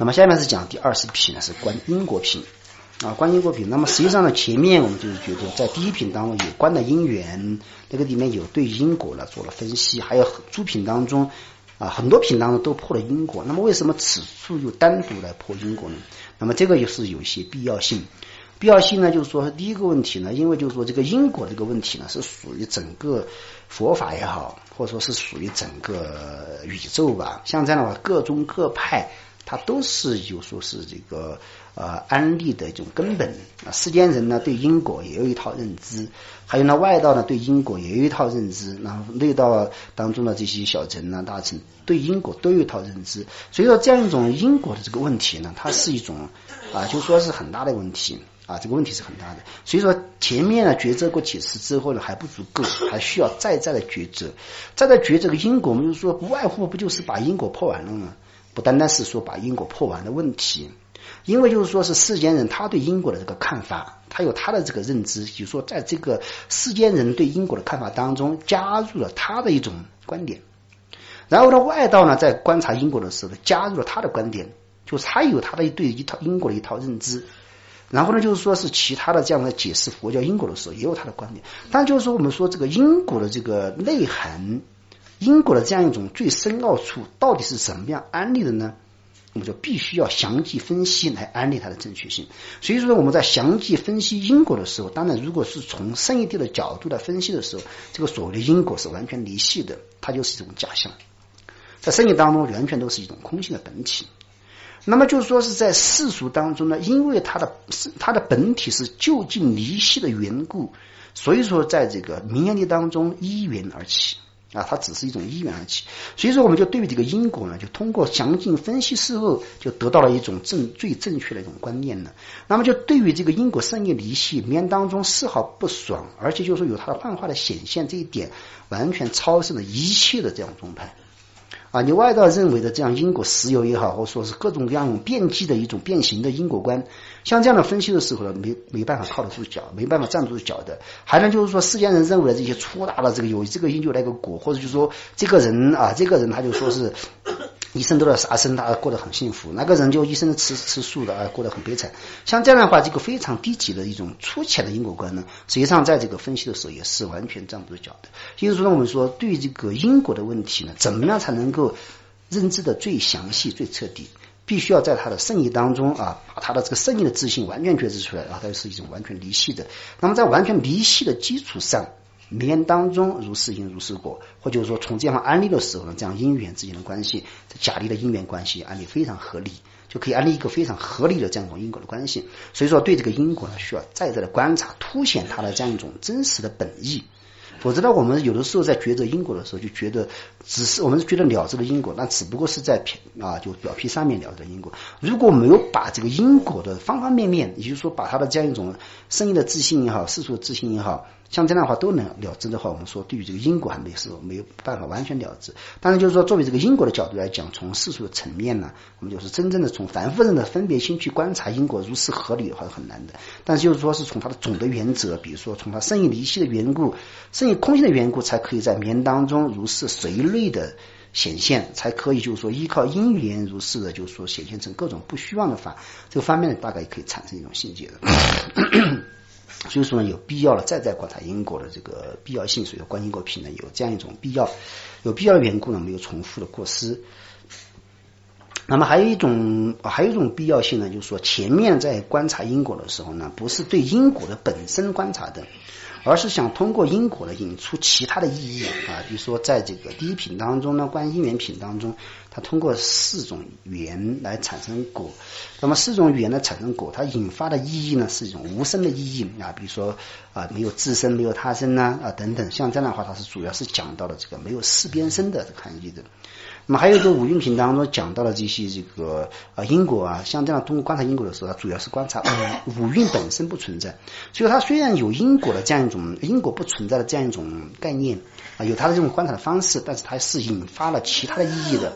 那么下面是讲第20品呢，是观因果品观因果品。那么实际上呢，前面我们就是觉得在第一品当中有关的因缘，那个里面有对因果呢做了分析，还有诸品当中很多品当中都破了因果。那么为什么此处又单独来破因果呢？那么这个也是有一些必要性。必要性呢，就是说第一个问题呢，因为就是说这个因果这个问题呢，是属于整个佛法也好，或者说是属于整个宇宙吧。像这样的话，各宗各派它都是有说是这个安利的一种根本世间人呢对因果也有一套认知，还有呢外道呢对因果也有一套认知，然后内道当中的这些小乘呢大乘对因果都有一套认知。所以说这样一种因果的这个问题呢，它是一种就说是很大的问题这个问题是很大的。所以说前面呢抉择过几次之后呢还不足够，还需要再的抉择。再抉择个因果，我们就说不外乎不就是把因果破完了吗？不单单是说把因果破完的问题，因为就是说是世间人他对因果的这个看法，他有他的这个认知，就是说在这个世间人对因果的看法当中加入了他的一种观点，然后呢外道呢在观察因果的时候加入了他的观点，就是他有他的对一套因果的一套认知，然后呢就是说是其他的这样的解释佛教因果的时候也有他的观点。但就是说我们说这个因果的这个内涵，因果的这样一种最深奥处到底是怎么样安利的呢？我们就必须要详细分析来安利它的正确性。所以说我们在详细分析因果的时候，当然如果是从圣义谛的角度来分析的时候，这个所谓的因果是完全离系的，它就是一种假象，在圣义当中完全都是一种空性的本体。那么就是说是在世俗当中呢，因为它的本体是就近离系的缘故，所以说在这个名言力当中依缘而起它只是一种依缘而起。所以说我们就对于这个因果呢，就通过详尽分析之后，就得到了一种最正确的一种观念了。那么就对于这个因果圣业离系名言当中丝毫不爽，而且就是有它的幻化的显现，这一点完全超胜了一切的这样宗派你外道认为的这样因果实有也好，或者说是各种各样变迹的一种变形的因果观，像这样的分析的时候呢，没办法靠得住脚，没办法站住脚的。还能就是说世间人认为的这些粗大的这个有这个因就来个果，或者就是说这个人他就说是一生都在杀生，他过得很幸福，那个人就一生吃素的过得很悲惨。像这样的话，这个非常低级的一种粗浅的因果观呢，实际上在这个分析的时候也是完全站不住脚的。因此说我们说对于这个因果的问题呢，怎么样才能够认知的最详细最彻底，必须要在他的圣义当中把他的这个圣义的自信完全觉知出来，它是一种完全离系的。那么在完全离系的基础上，名言当中如是因如是果，或者说从这样安利的时候呢，这样因缘之间的关系，假立的因缘关系安利非常合理，就可以安利一个非常合理的这样一种因果的关系。所以说对这个因果呢，需要再的观察，凸显它的这样一种真实的本意。否则呢，我们有的时候在抉择因果的时候，就觉得只是我们觉得了知的因果，那只不过是在就表皮上面了知的因果。如果没有把这个因果的方方面面，也就是说把它的这样一种圣义的自信也好，世俗的自信也好，像这样的话都能了知的话，我们说对于这个因果还没有办法完全了知。当然就是说作为这个因果的角度来讲，从世俗的层面呢，我们就是真正的从凡夫人的分别心去观察因果如是合理的话是很难的。但是就是说是从它的总的原则，比如说从它圣义离系的缘故，圣义空性的缘故，才可以在名言当中如是随类的显现，才可以就是说依靠因缘如是的就是说显现成各种不虚妄的法，这个方面大概可以产生一种境界的所以说呢，有必要了再观察因果的这个必要性。所以说观因果品呢，有这样一种必要，有必要的缘故呢，没有重复的过失。那么还有一种必要性呢，就是说前面在观察因果的时候呢，不是对因果的本身观察的，而是想通过因果呢引出其他的意义比如说在这个第一品当中呢，观因缘品当中，它通过4种缘来产生果。那么4种缘来产生果，它引发的意义呢是一种无生的意义比如说没有自身没有他身等等，像这样的话它是主要是讲到了这个没有四边身的这个含义的。那么还有一个五蕴品当中讲到了这些这个因果像这样通过观察因果的时候，它主要是观察五蕴本身不存在。所以它虽然有因果的这样一种因果不存在的这样一种概念有它的这种观察的方式，但是它是引发了其他的意义的。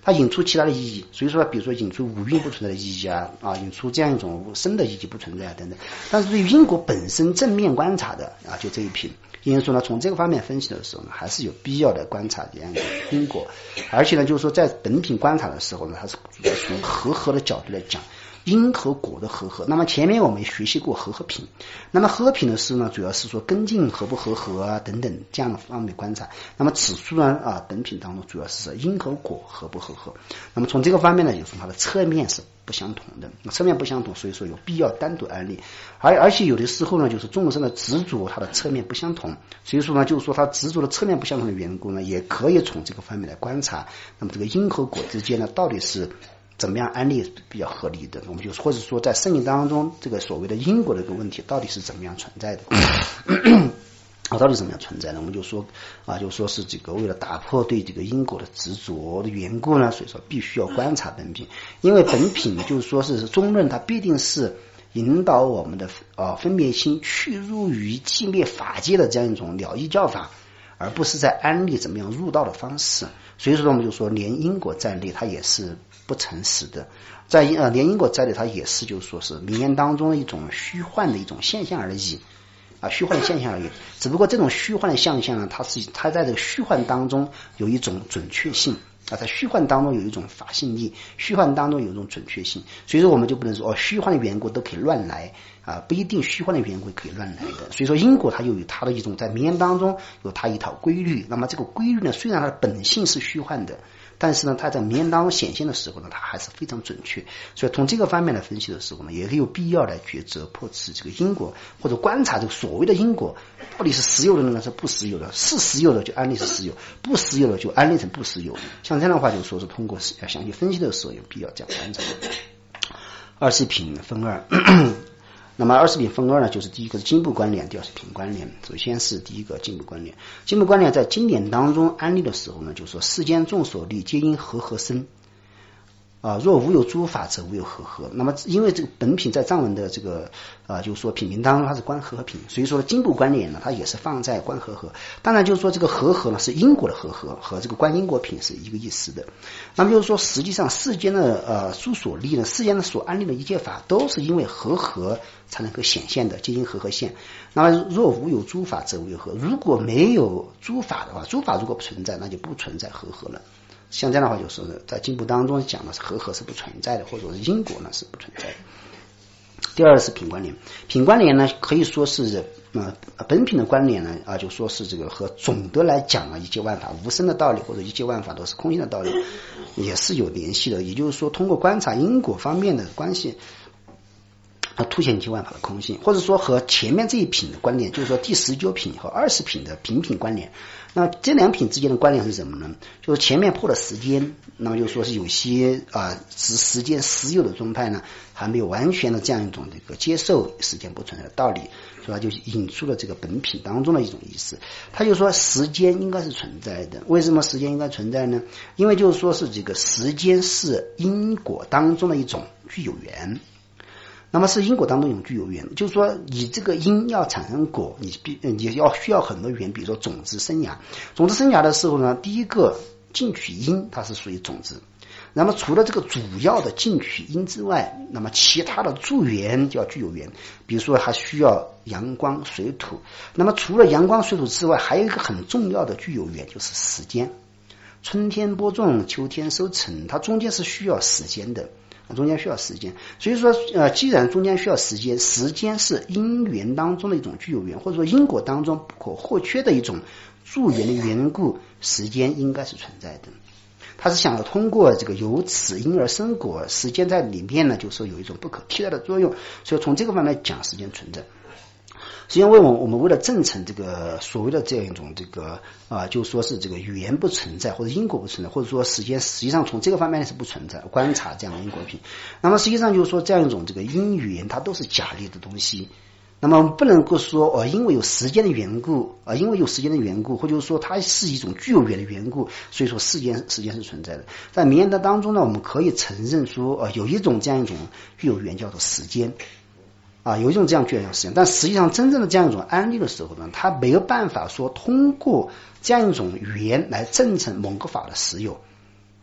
它引出其他的意义，所以说比如说引出五蕴不存在的意义啊，引出这样一种生的意义不存在等等。但是对于因果本身正面观察的啊，就这一品，因为说呢，从这个方面分析的时候呢，还是有必要的观察这样的因果，而且呢，就是说在本品观察的时候呢，它是主要从和合的角度来讲。因和果的和合，那么前面我们学习过和合品，那么和合品的事呢，主要是说根茎合不合合啊等等这样的方面观察。那么此处呢本品当中主要是说因和果合不合合。那么从这个方面呢，就是它的侧面是不相同的，侧面不相同，所以说有必要单独案例。而且有的时候呢，就是众生的执着，它的侧面不相同，所以说呢，就是说它执着的侧面不相同的缘故呢，也可以从这个方面来观察。那么这个因和果之间呢，到底是怎么样安利比较合理的？我们就或者说在生命当中，这个所谓的因果的一个问题到底是怎么样存在的？到底怎么样存在呢？我们就说就说是这个为了打破对这个因果的执着的缘故呢，所以说必须要观察本品，因为本品就是说是中论，它必定是引导我们的分别心去入于寂灭法界的这样一种了义教法，而不是在安利怎么样入道的方式。所以说我们就说连因果在内它也是不诚实的，在连因果在内它也是就是说是名言当中的一种虚幻的一种现象而已虚幻的现象而已。只不过这种虚幻的现象呢，它在这个虚幻当中有一种准确性在虚幻当中有一种法性力，虚幻当中有一种准确性。所以说我们就不能说虚幻的缘故都可以乱来不一定虚幻的缘故可以乱来的。所以说因果它有它的一种在名言当中有它一套规律，那么这个规律呢，虽然它的本性是虚幻的，但是呢，它在名言当中显现的时候呢，它还是非常准确。所以从这个方面来分析的时候呢，也有必要来抉择破斥这个因果，或者观察这个所谓的因果到底是实有的呢，是不实有的，是实有的就安利是实有，不实有的就安利成不实有。像这样的话，就说是通过详细分析的时候有必要这样观察。20品分二那么20品分二呢，就是第一个是经部关联，第二是品关联。首先是第一个经部关联，经部关联在经典当中安利的时候呢，就说世间众所立皆因和合生若无有诸法则无有和合。那么因为这个本品在藏文的这个就是说品名当中它是观和合品，所以说经部关联呢，它也是放在观和合。当然就是说这个和合呢是因果的和合，和这个观因果品是一个意思的。那么就是说实际上世间的诸所立呢，世间的所安立的一切法都是因为和合才能够显现的，皆因和合现。那么若无有诸法则无有和，如果没有诸法的话，诸法如果不存在，那就不存在和合了。像这样的话，就是在经部当中讲的是和合是不存在的，或者是因果呢是不存在的。第二是品关联，品关联呢可以说是本品的关联呢就说是这个和总的来讲一切万法无生的道理，或者一切万法都是空性的道理也是有联系的。也就是说通过观察因果方面的关系凸显一切万法的空性，或者说和前面这一品的关联，就是说第19品和20品的品关联。那这两品之间的关联是什么呢？就是前面破了时间，那么就说是有些时间实有的宗派呢，还没有完全的这样一种这个接受时间不存在的道理，所以他就引出了这个本品当中的一种意思。他就说时间应该是存在的，为什么时间应该存在呢？因为就是说是这个时间是因果当中的一种具有缘。那么是因果当中有具有缘，就是说你这个因要产生果，你需要很多缘，比如说种子生芽。种子生芽的时候呢，第一个进取因它是属于种子，那么除了这个主要的进取因之外，那么其他的助缘就要具有缘，比如说还需要阳光水土。那么除了阳光水土之外，还有一个很重要的具有缘，就是时间。春天播种，秋天收成，它中间是需要时间的，中间需要时间。所以说既然中间需要时间，时间是因缘当中的一种具有缘，或者说因果当中不可或缺的一种助缘的缘故，时间应该是存在的。他是想要通过这个由此因而生果，时间在里面呢，就是说有一种不可替代的作用，所以从这个方面讲时间存在。实际上我们为了证成这个所谓的这样一种这个就说是这个缘不存在，或者因果不存在，或者说时间实际上从这个方面是不存在，观察这样的因果品。那么实际上就是说这样一种这个因缘它都是假立的东西。那么不能够说因为有时间的缘故因为有时间的缘故，或者说它是一种具有缘的缘故，所以说时间是存在的。在名言的当中呢，我们可以承认说有一种这样一种具有缘叫做时间有一种这样具有时间，但实际上真正的这样一种安利的时候呢，它没有办法说通过这样一种缘来证成某个法的实有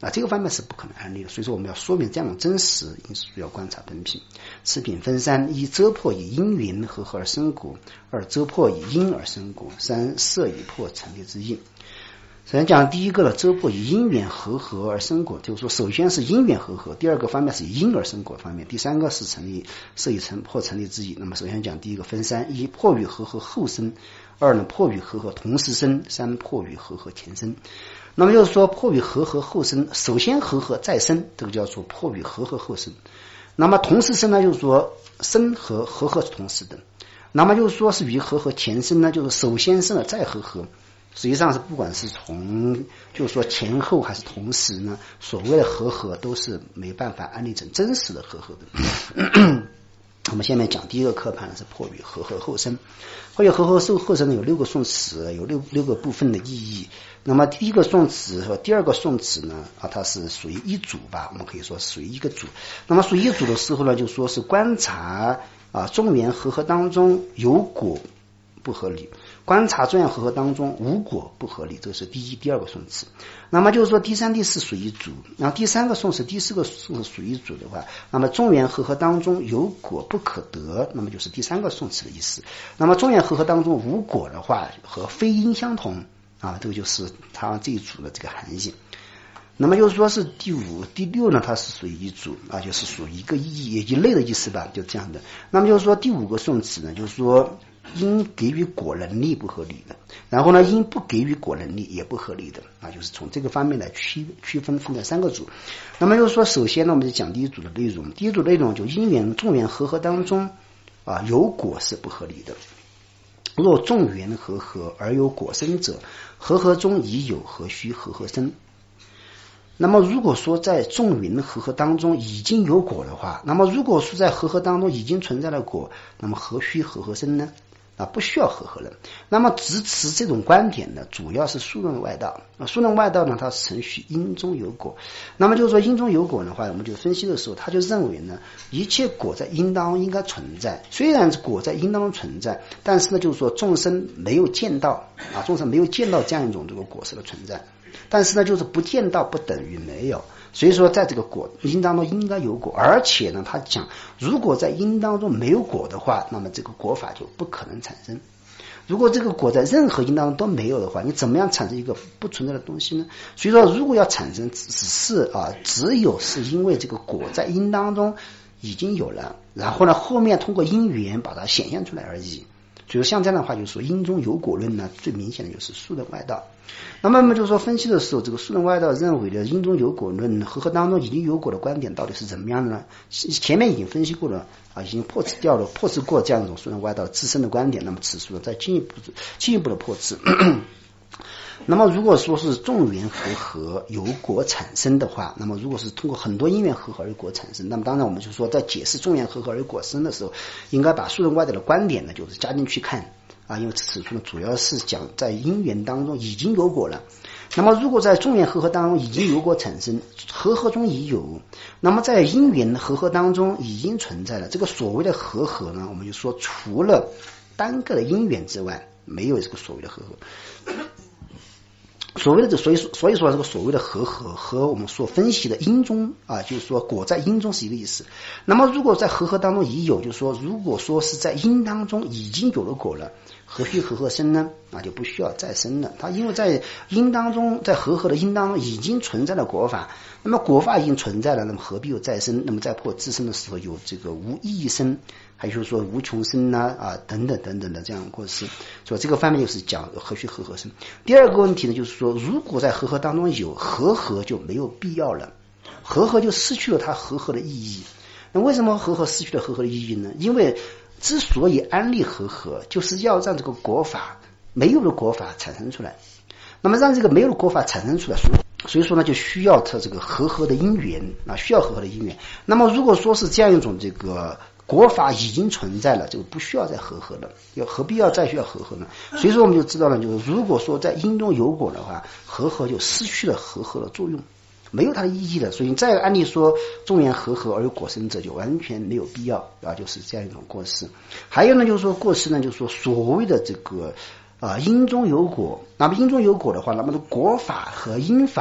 这个方面是不可能安立的。所以说我们要说明这样的真实因素要观察本品。此品分三：一遮破以因缘和合而生果；二遮破以因而生果；三摄以破成立之因。首先讲第一个了，遮破以因缘和合而生果，就是说首先是因缘和合，第二个方面是以因而生果方面，第三个是摄以破成立之因。那么首先讲第一个分三：一破与和合后生；二呢破与和合同时生；三破与和合前生。那么就是说破与和合后生，首先和合再生，这个叫做破与和合后生。那么同时生呢，就是说生和和合是同时的。那么就是说是与和合前生呢，就是首先生了再和合。实际上是不管是从就是说前后还是同时呢，所谓的和合都是没办法安立成真实的和合的。我们下面讲第一个课盘是破与和合后生。破与和合后生呢有6个宋词，有六个部分的意义。那么第一个宋词和第二个宋词呢它是属于一组吧，我们可以说属于一个组。那么属于一组的时候呢，就说是观察众缘和合当中有果不合理，观察众缘和合当中无果不合理，这是第一、第二个宋词。那么就是说第三、第四属于一组，然后第三个宋词、第四个宋词属于一组的话，那么众缘和合当中有果不可得，那么就是第三个宋词的意思。那么众缘和合当中无果的话，和非因相同这个就是它这一组的这个含义。那么就是说是第五、第六呢，它是属于一组就是属于一个一类的意思吧，就这样的。那么就是说第五个宋词呢，就是说因给予果能力不合理的，然后呢因不给予果能力也不合理的就是从这个方面来区分分成3个组。那么就是说首先呢我们就讲第一组的内容，第一组内容就因缘众缘和合当中有果是不合理的。若众缘和合而有果生者，和合中已有，何须和合生？那么如果说在众缘和合当中已经有果的话，那么如果说在和合当中已经存在了果，那么何须和合生呢？不需要和合了。那么支持这种观点呢，主要是数论外道。数论外道呢，它是承许因中有果。那么就是说因中有果的话，我们就分析的时候，他就认为呢，一切果在因当中应该存在。虽然果在因当中存在，但是呢，就是说众生没有见到众生没有见到这样一种这个果实的存在。但是呢，就是不见到不等于没有。所以说在这个果因当中应该有果，而且呢他讲如果在因当中没有果的话，那么这个果法就不可能产生。如果这个果在任何因当中都没有的话，你怎么样产生一个不存在的东西呢？所以说如果要产生只有是因为这个果在因当中已经有了，然后呢后面通过因缘把它显现出来而已。就是像这样的话，就是说因中有果论呢，最明显的就是数论外道。那么就是说分析的时候，这个数论外道认为的因中有果论和合当中已经有果的观点到底是怎么样的呢？前面已经分析过了已经破斥过这样一种数论外道自身的观点，那么此处再进一步的破斥。那么如果说是众缘和合有果产生的话，那么如果是通过很多因缘和合而有果产生，那么当然我们就说在解释众缘和合而有果生的时候，应该把数论外道的观点呢就是加进去看因为此处呢主要是讲在因缘当中已经有果了。那么如果在众缘和合当中已经有果产生，和合中已有，那么在因缘和合当中已经存在了。这个所谓的和合呢，我们就说除了单个的因缘之外，没有这个所谓的和合。所谓的所以说这个所谓的和合和我们所分析的因中就是说果在因中是一个意思。那么如果在和合当中已有，就是说如果说是在因当中已经有了果了，何须和合生呢？就不需要再生了。它因为在因当中，在和合的因当中已经存在了果法，那么果法已经存在了，那么何必有再生？那么在破自身的时候有这个无意义生，还就是说无穷生等等等等的这样过失。所以这个方面就是讲何须和合生。第二个问题呢，就是说如果在和合当中有和合就没有必要了，和合就失去了它和合的意义。那为什么和合失去了和合的意义呢？因为之所以安立和合，就是要让这个果法没有的果法产生出来。那么让这个没有的果法产生出来，所以说呢就需要它这个和合的因缘需要和合的因缘。那么如果说是这样一种这个果法已经存在了，这个不需要再和合了，何必要再需要和合呢？所以说我们就知道了，就是如果说在因中有果的话，和合就失去了和合的作用，没有它的意义了。所以再按理说众缘和合而有果生者就完全没有必要就是这样一种过失。还有呢就是说过失呢，就是说所谓的这个因中有果，那么因中有果的话，那么果法和因法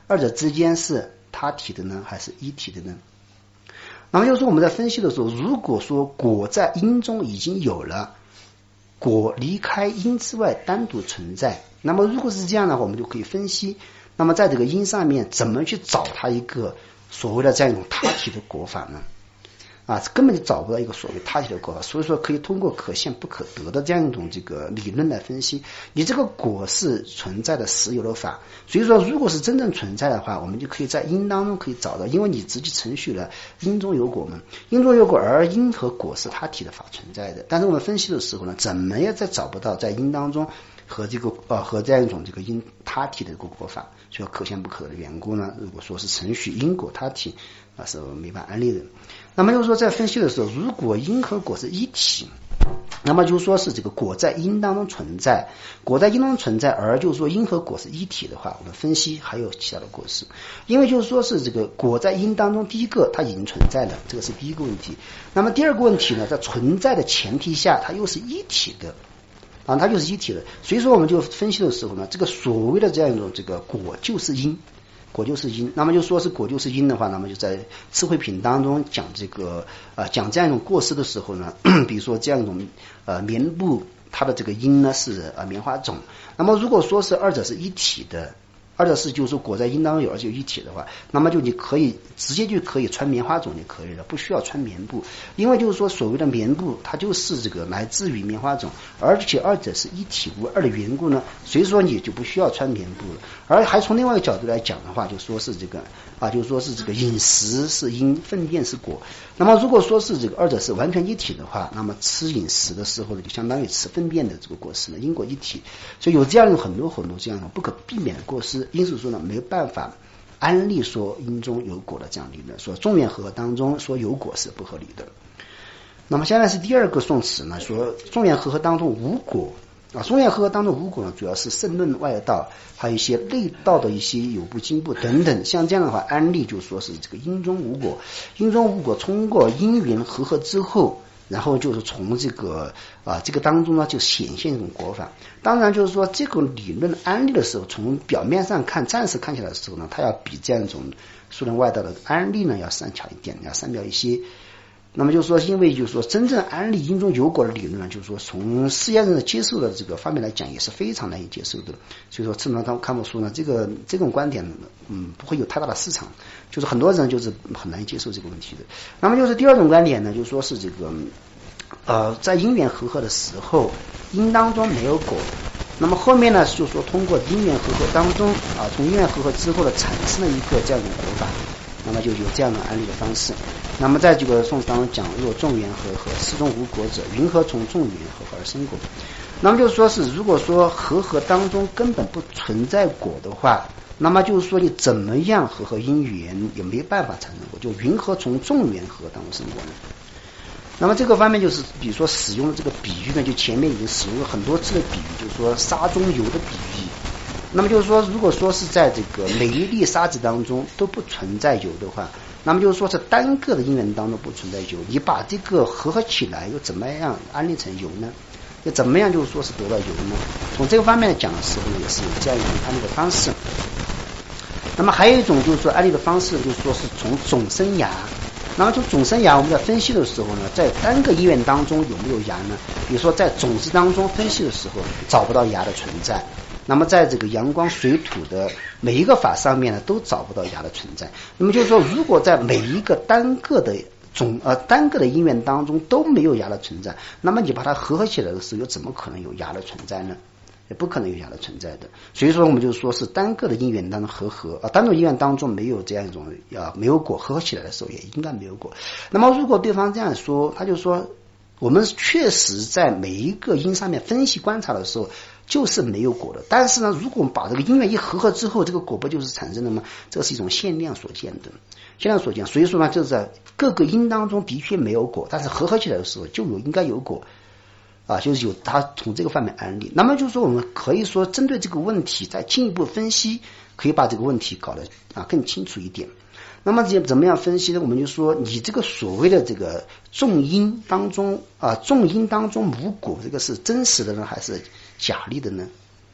二者之间是他体的呢，还是一体的呢？那么就是说我们在分析的时候，如果说果在因中已经有了，果离开因之外单独存在，那么如果是这样的话，我们就可以分析，那么在这个因上面怎么去找它一个所谓的这样一种他体的果法呢？根本就找不到一个所谓他体的果法，所以说可以通过可现不可得的这样一种这个理论来分析，你这个果是存在的实有的法，所以说如果是真正存在的话，我们就可以在因当中可以找到，因为你直接程序了因中有果嘛，因中有果，而因和果是他体的法存在的。但是我们分析的时候呢，怎么也再找不到在因当中和这个和这样一种这个因他体的一个果法，所以可现不可得的缘故呢，如果说是程序因果他体是没办法安利的。那么就是说在分析的时候，如果因和果是一体，那么就是说是这个果在因当中存在，果在因当中存在，而就是说因和果是一体的话，我们分析还有其他的果实，因为就是说是这个果在因当中，第一个它已经存在了，这个是第一个问题。那么第二个问题呢，在存在的前提下，它又是一体的它就是一体的，所以说我们就分析的时候呢，这个所谓的这样一种这个果就是因，果就是因，那么就说是果就是因的话，那么就在智慧品当中讲这个讲这样一种过失的时候呢，比如说这样一种棉布，它的这个因呢是棉花种，那么如果说是二者是一体的，二者是就是说果在因当中有而且有一体的话，那么就你可以直接就可以穿棉花种就可以了，不需要穿棉布，因为就是说所谓的棉布它就是这个来自于棉花种，而且二者是一体无二的缘故呢，所以说你就不需要穿棉布了。而还从另外一个角度来讲的话，就说是这个就是说是这个饮食是因，粪便是果，那么如果说是这个二者是完全一体的话，那么吃饮食的时候呢，就相当于吃粪便的这个果实呢，因果一体，所以有这样很多很多这样的不可避免的过失，因此说呢没有办法安利说因中有果的这样理论，说众缘和合当中说有果是不合理的。那么现在是第二个宋词呢，说众缘和合当中无果众缘和合当中无果呢，主要是圣论外道，还有一些内道的一些有部经部等等，像这样的话安利就说是这个因中无果，因中无果通过因缘和合之后，然后就是从这个这个当中呢就显现一种果法。当然就是说这个理论安利的时候，从表面上看暂时看起来的时候呢，它要比这样一种数论外道的安利呢要善巧一点，要善妙一些。那么就是说，因为就是说真正安利因中有果的理论呢，就是说从世间人的接受的这个方面来讲，也是非常难以接受的。所以说正常看不出呢，这种观点不会有太大的市场，就是很多人就是很难接受这个问题的。那么就是第二种观点呢，就是说是这个在因缘和合的时候，因当中没有果，那么后面呢就是说通过因缘和合当中从因缘和合之后呢产生了一个这样的果法，那么就有这样的安利的方式。那么在这个宋词当中讲，若众缘和合，始终无果者，云何从众缘和合而生果？那么就是说是，如果说和合当中根本不存在果的话，那么就是说你怎么样和合因缘也没办法产生果，就云何从众缘和合当中生果呢？那么这个方面就是比如说使用的这个比喻呢，就前面已经使用了很多次的比喻，就是说沙中油的比喻。那么就是说，如果说是在这个每一粒沙子当中都不存在油的话，那么就是说是单个的因缘当中不存在油，你把这个合合起来又怎么样安利成油呢？又怎么样就是说是得到油呢？从这个方面来讲的时候呢，也是有这样一种安利的方式。那么还有一种就是说安利的方式，就是说是从种生芽。那么从种生芽我们在分析的时候呢，在单个因缘当中有没有芽呢？比如说在种子当中分析的时候找不到芽的存在，那么在这个阳光水土的每一个法上面呢都找不到芽的存在。那么就是说，如果在每一个单个的因缘当中都没有芽的存在，那么你把它合起来的时候又怎么可能有芽的存在呢？也不可能有芽的存在的。所以说我们就说是单个的因缘当中单个因缘当中没有这样一种没有果，合起来的时候也应该没有果。那么如果对方这样说，他就说我们确实在每一个因上面分析观察的时候就是没有果的，但是呢，如果我们把这个因缘一合之后，这个果不就是产生了吗？这是一种限量所见的，限量所见。所以说呢，就是在各个因当中的确没有果，但是合起来的时候就应该有果就是有他从这个方面安利。那么就是说我们可以说针对这个问题再进一步分析，可以把这个问题搞得更清楚一点。那么怎么样分析呢？我们就说你这个所谓的这个众因当中无果，这个是真实的呢还是假立的呢？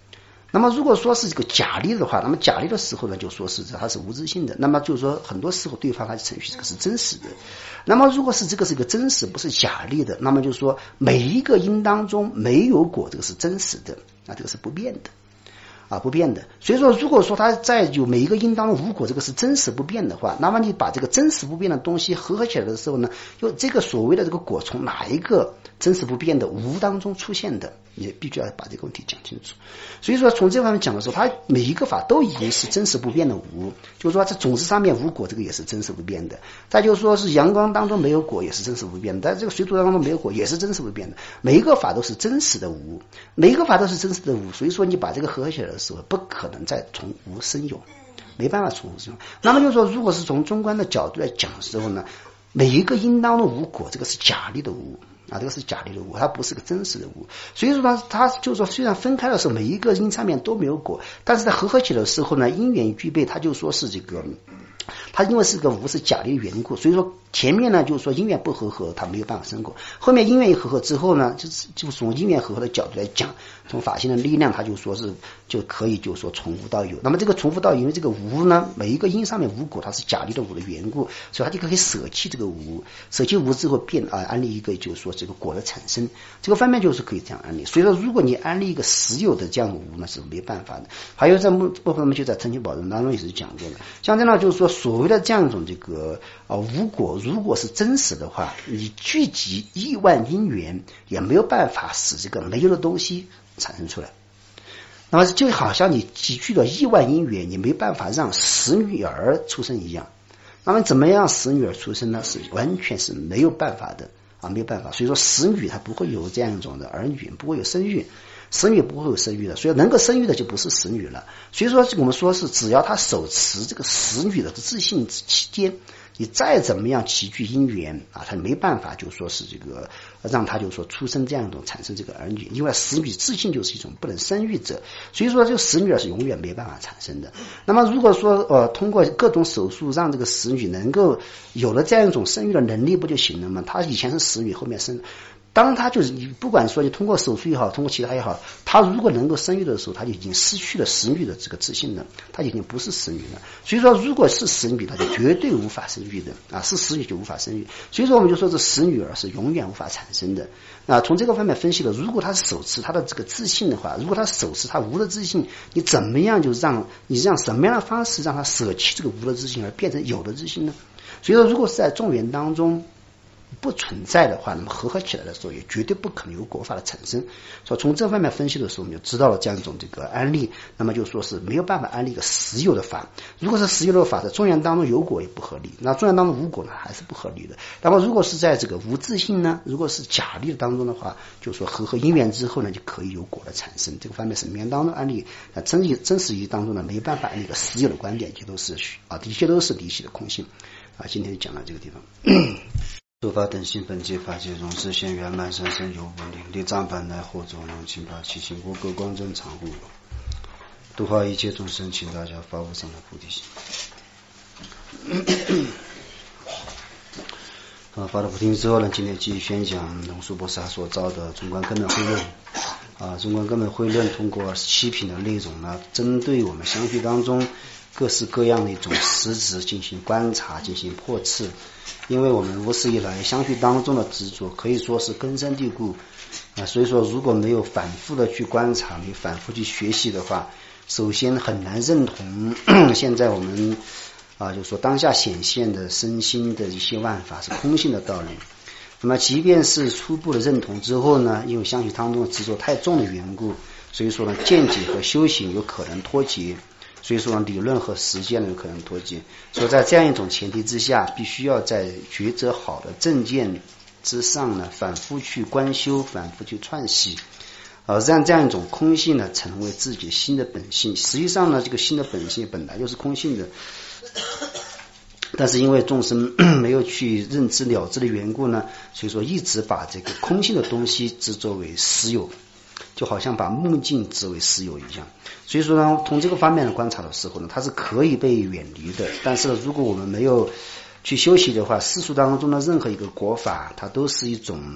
那么如果说是这个假立的话，那么假立的时候呢，就说是它是无自性的，那么就是说很多时候对方它程序这个是真实的。那么如果是这个是一个真实，不是假立的，那么就是说每一个因当中没有果，这个是真实的，那这个是不变的。不变的。所以说如果说它在有每一个因当中无果，这个是真实不变的话，那么你把这个真实不变的东西合起来的时候呢，就这个所谓的这个果从哪一个真实不变的无当中出现的，你必须要把这个问题讲清楚。所以说从这方面讲的时候，它每一个法都已经是真实不变的无，就是说在种子上面无果，这个也是真实不变的。再就是说是阳光当中没有果，也是真实不变的，在这个水土当中没有果，也是真实不变的。每一个法都是真实的无，每一个法都是真实的无，所以说你把这个合起来的时候，不可能再从无生有，没办法从无生有。那么就是说，如果是从中观的角度来讲的时候呢，每一个因当中无果，这个是假立的无啊，这个是假立的无，它不是个真实的无。所以说呢，它就是说，虽然分开的时候每一个因上面都没有果，但是在合起来的时候呢，因缘具备，它就说是这个。它因为是个无是假立的缘故，所以说前面呢就是说因缘不合，它没有办法生果。后面因缘一合之后呢，就从因缘合的角度来讲，从法性的力量，它就说是就可以就是说从无到有。那么这个从无到有，因为这个无呢，每一个因上面无果，它是假立的无的缘故，所以它就可以舍弃这个无，舍弃无之后变安立一个就是说这个果的产生。这个方面就是可以这样安立。所以说如果你安立一个实有的这样的无呢，是没办法的。还有在部分我们就在澄清保证当中也是讲过的，像这样就是说所谓的这样一种这个无果，如果是真实的话，你聚集亿万因缘也没有办法使这个没有的东西产生出来。那么就好像你集聚了亿万因缘，你没办法让使女儿出生一样。那么怎么样使女儿出生呢？是完全是没有办法的没有办法。所以说使女它不会有这样一种的儿女，不会有生育。使女不会有生育的，所以能够生育的就不是使女了。所以说我们说是只要他手持这个使女的自信期间，你再怎么样齐聚因缘他没办法就说是这个让他就说出生这样一种产生这个儿女，因为使女自信就是一种不能生育者，所以说这个使女是永远没办法产生的。那么如果说通过各种手术让这个使女能够有了这样一种生育的能力不就行了吗？他以前是使女，后面生。当他就是你不管说你通过手术也好，通过其他也好，他如果能够生育的时候，他就已经失去了使女的这个自信了，他已经不是使女了。所以说如果是使女，他就绝对无法生育的是使女就无法生育。所以说我们就说这使女儿是永远无法产生的。从这个方面分析了，如果他是手持他的这个自信的话，如果他手持他无的自信，你怎么样就让什么样的方式让他舍弃这个无的自信而变成有的自信呢？所以说如果是在众缘当中不存在的话，那么合起来的时候也绝对不可能有果法的产生。所以从这方面分析的时候，我们就知道了这样一种这个案例，那么就说是没有办法安立一个实有的法。如果是实有的法，在众缘当中有果也不合理，那众缘当中无果呢还是不合理的。那么如果是在这个无自性呢，如果是假立当中的话，就说合因缘之后呢，就可以有果的产生。这个方面是缘当中案例，真实义当中呢没办法安立一个实有的观点，这都是的确都是离奇的空性今天就讲到这个地方。诸法等性本界法界容实现圆满生生有无力力藏本来火种龙清法七情无各光正常护度化一切众生，请大家发无上的菩提心。发了菩提心之后呢，今天继续宣讲龙树菩萨所造的中观根本慧论中观根本慧论通过27品的内容呢，针对我们相续当中各式各样的一种实质进行观察，进行破斥。因为我们无始以来相续当中的执着可以说是根深蒂固所以说如果没有反复的去观察，没有反复去学习的话，首先很难认同现在我们就说当下显现的身心的一些万法是空性的道理。那么即便是初步的认同之后呢，因为相续当中的执着太重的缘故，所以说呢见解和修行有可能脱节，所以说理论和实践有可能脱节。所以在这样一种前提之下，必须要在抉择好的正见之上呢，反复去观修，反复去串习让这样一种空性呢成为自己新的本性。实际上呢，这个新的本性本来就是空性的，但是因为众生没有去认知了知的缘故呢，所以说一直把这个空性的东西执着为实有，就好像把目镜执为实有一样。所以说呢，从这个方面的观察的时候呢，它是可以被远离的。但是如果我们没有去修习的话，世俗当中的任何一个果法，它都是一种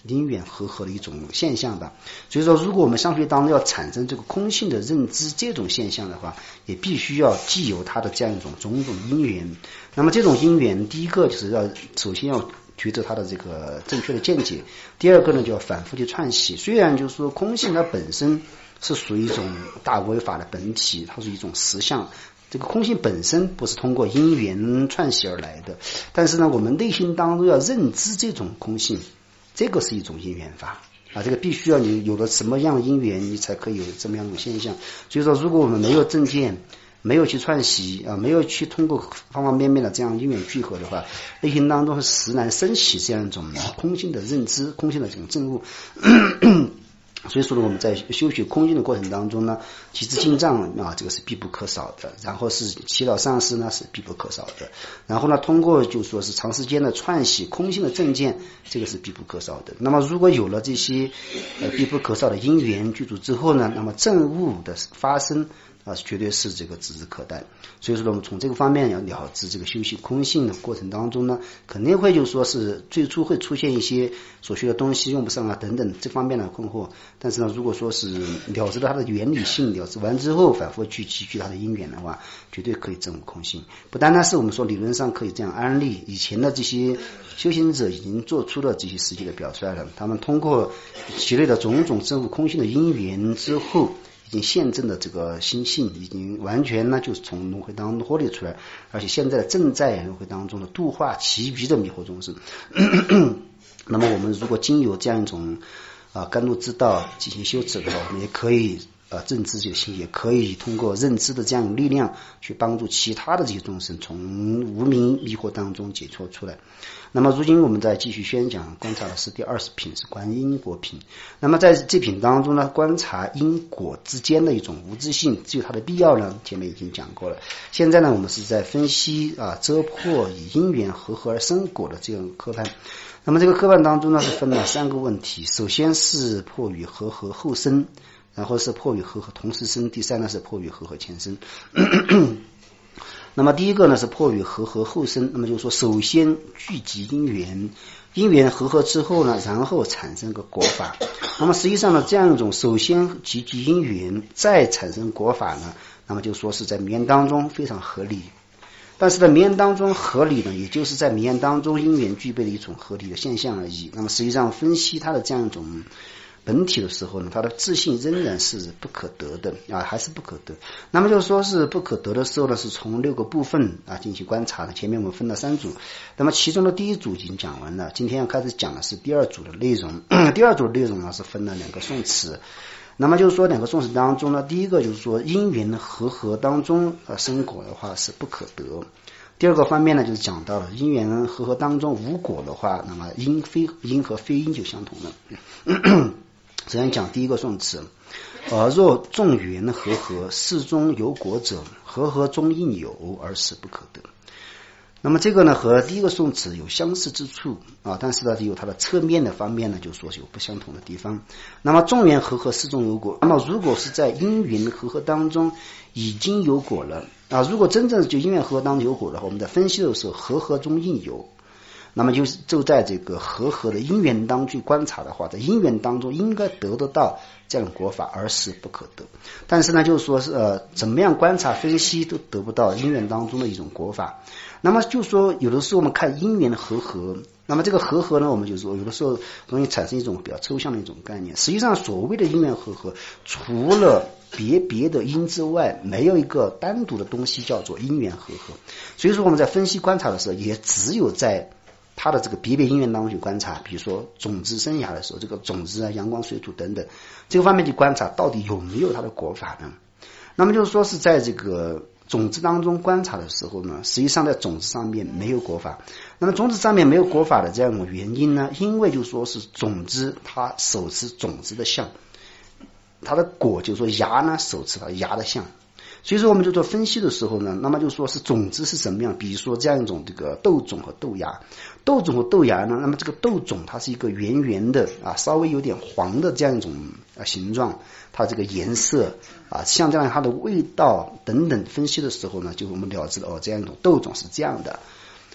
因缘和合的一种现象吧。所以说如果我们上学当中要产生这个空性的认知这种现象的话，也必须要既有它的这样一种种种因缘。那么这种因缘，第一个就是要首先要觉得它的这个正确的见解，第二个呢就要反复的串习。虽然就是说空性它本身是属于一种大无为法的本体，它是一种实相，这个空性本身不是通过因缘串习而来的，但是呢我们内心当中要认知这种空性，这个是一种因缘法这个必须要你有了什么样的因缘，你才可以有这么样的现象。所以说如果我们没有正见，没有去串习没有去通过方方面面的这样因缘聚合的话，内心当中是实难升起这样一种空性的认知，空性的这种证悟所以说呢，我们在修学空性的过程当中呢，集资进藏这个是必不可少的，然后是祈祷上师呢是必不可少的，然后呢通过就说是长时间的串习空性的正见，这个是必不可少的。那么如果有了这些必不可少的因缘具足之后呢，那么证悟的发生绝对是这个指日可待。所以说呢，我们从这个方面要了知这个修习空性的过程当中呢，肯定会就说是最初会出现一些所学的东西用不上等等这方面的困惑。但是呢，如果说是了知它的原理性，了知完之后反复去汲取它的因缘的话，绝对可以证悟空性。不单单是我们说理论上可以这样安利，以前的这些修行者已经做出了这些实际的表率了，他们通过积累的种种证悟空性的因缘之后，已经现证的这个心性已经完全呢就是从轮回当中脱离出来，而且现在正在轮回当中的度化其余的迷惑众生那么我们如果经由这样一种甘露之道进行修持的话，我们也可以正知这个心，也可以通过认知的这样力量去帮助其他的这些众生从无明迷惑当中解脱出来。那么如今我们在继续宣讲观察的是第20品，是观因果品。那么在这品当中呢，观察因果之间的一种无自性，只有它的必要呢，前面已经讲过了。现在呢，我们是在分析遮破以因缘和合而生果的这样科判。那么这个科判当中呢，是分了3个问题，首先是破与和合后生，然后是破与和合同时生，第3呢是破与和合前生那么第一个呢是破与和合后生，那么就是说首先聚集因缘，因缘和合之后呢，然后产生个果法。那么实际上呢，这样一种首先集聚因缘再产生果法呢，那么就说是在名言当中非常合理。但是在名言当中合理呢，也就是在名言当中因缘具备的一种合理的现象而已。那么实际上分析它的这样一种本体的时候呢，它的自性仍然是不可得的还是不可得。那么就是说是不可得的时候呢，是从6个部分进行观察的。前面我们分了3组，那么其中的第1组已经讲完了，今天要开始讲的是第2组的内容第2组的内容呢是分了2个颂词。那么就是说2个颂词当中呢，第一个就是说因缘和合当中生果的话是不可得。第2个方面呢，就是讲到了因缘和合当中无果的话，那么因和非因就相同了首先讲第一个颂词，若众缘和合，事中有果者，和合中应有，而是不可得。那么这个呢和第一个颂词有相似之处但是呢有它的侧面的方面呢，就说是有不相同的地方。那么众缘和合，事中有果，那么如果是在因缘和合当中已经有果了如果真正就因缘和合当中有果的话，我们在分析的时候和合中应有，那么就在这个和合的因缘当中去观察的话，在因缘当中应该得到这样的果法，而是不可得。但是呢就是说是怎么样观察分析都得不到因缘当中的一种果法。那么就说有的时候我们看因缘的和合，那么这个和合呢，我们就说有的时候容易产生一种比较抽象的一种概念。实际上所谓的因缘和合，除了别的因之外，没有一个单独的东西叫做因缘和合。所以说我们在分析观察的时候，也只有在它的这个别因缘当中去观察，比如说种子生涯的时候，这个种子阳光水土等等这个方面去观察到底有没有它的果法呢。那么就是说是在这个种子当中观察的时候呢，实际上在种子上面没有果法。那么种子上面没有果法的这样一种原因呢，因为就说是种子它手持种子的相，它的果就是说芽呢手持它芽的相。所以说我们就做分析的时候呢，那么就说是种子是什么样，比如说这样一种这个豆种和豆芽。豆种和豆芽呢，那么这个豆种它是一个圆圆的稍微有点黄的这样一种形状，它这个颜色像这样它的味道等等分析的时候呢，就我们了知这样一种豆种是这样的。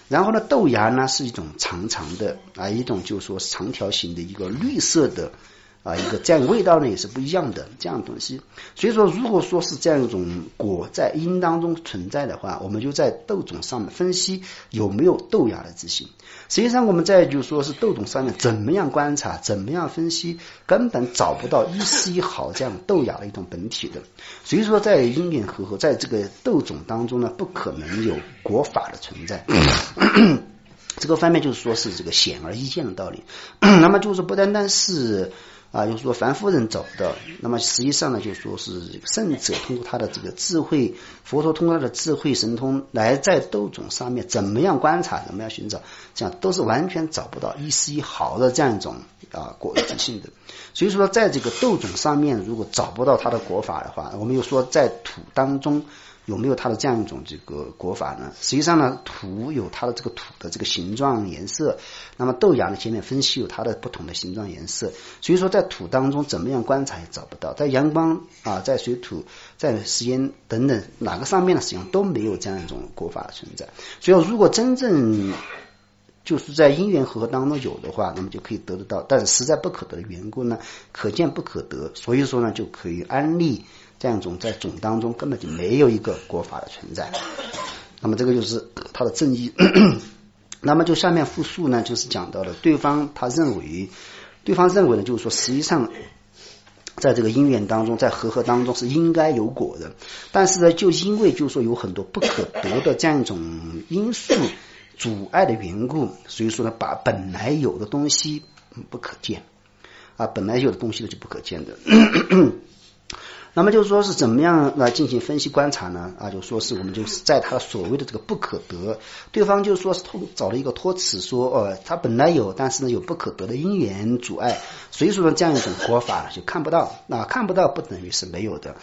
然后呢，豆芽呢是一种长长的一种就是说长条形的一个绿色的一个这样味道呢也是不一样的这样的东西。所以说如果说是这样一种果在因当中存在的话，我们就在豆种上面分析有没有豆芽的自性。实际上我们在就说是豆种上面怎么样观察怎么样分析，根本找不到一丝一毫这样豆芽的一种本体的。所以说在因缘和合在这个豆种当中呢，不可能有果法的存在这个方面就是说是这个显而易见的道理那么就是不单单是就是说凡夫人找不到，那么实际上呢，就是说是圣者通过他的这个智慧，佛陀通过他的智慧神通来在豆种上面怎么样观察，怎么样寻找，这样都是完全找不到一丝一毫的这样一种果自性的。所以说在这个豆种上面如果找不到它的果法的话，我们又说在土当中有没有它的这样一种这个果法呢？实际上呢，土有它的这个土的这个形状颜色，那么豆芽呢前面分析有它的不同的形状颜色，所以说在土当中怎么样观察也找不到，在阳光在水土在时间等等哪个上面呢实际上都没有这样一种果法的存在。所以如果真正就是在因缘和合当中有的话，那么就可以得得到，但是实在不可得的缘故呢，可见不可得，所以说呢就可以安立这样一种在种当中根本就没有一个果法的存在。那么这个就是它的正义那么就下面复述呢，就是讲到了对方认为呢，就是说实际上在这个因缘当中，在和合当中是应该有果的，但是呢就因为就是说有很多不可得的这样一种因素阻碍的缘故，所以说呢把本来有的东西不可见本来有的东西呢就不可见的那么就是说是怎么样来进行分析观察呢就说是我们就是在他所谓的这个不可得，对方就是说是找了一个托词说他本来有，但是呢有不可得的因缘阻碍，所以说呢这样一种果法就看不到，看不到不等于是没有的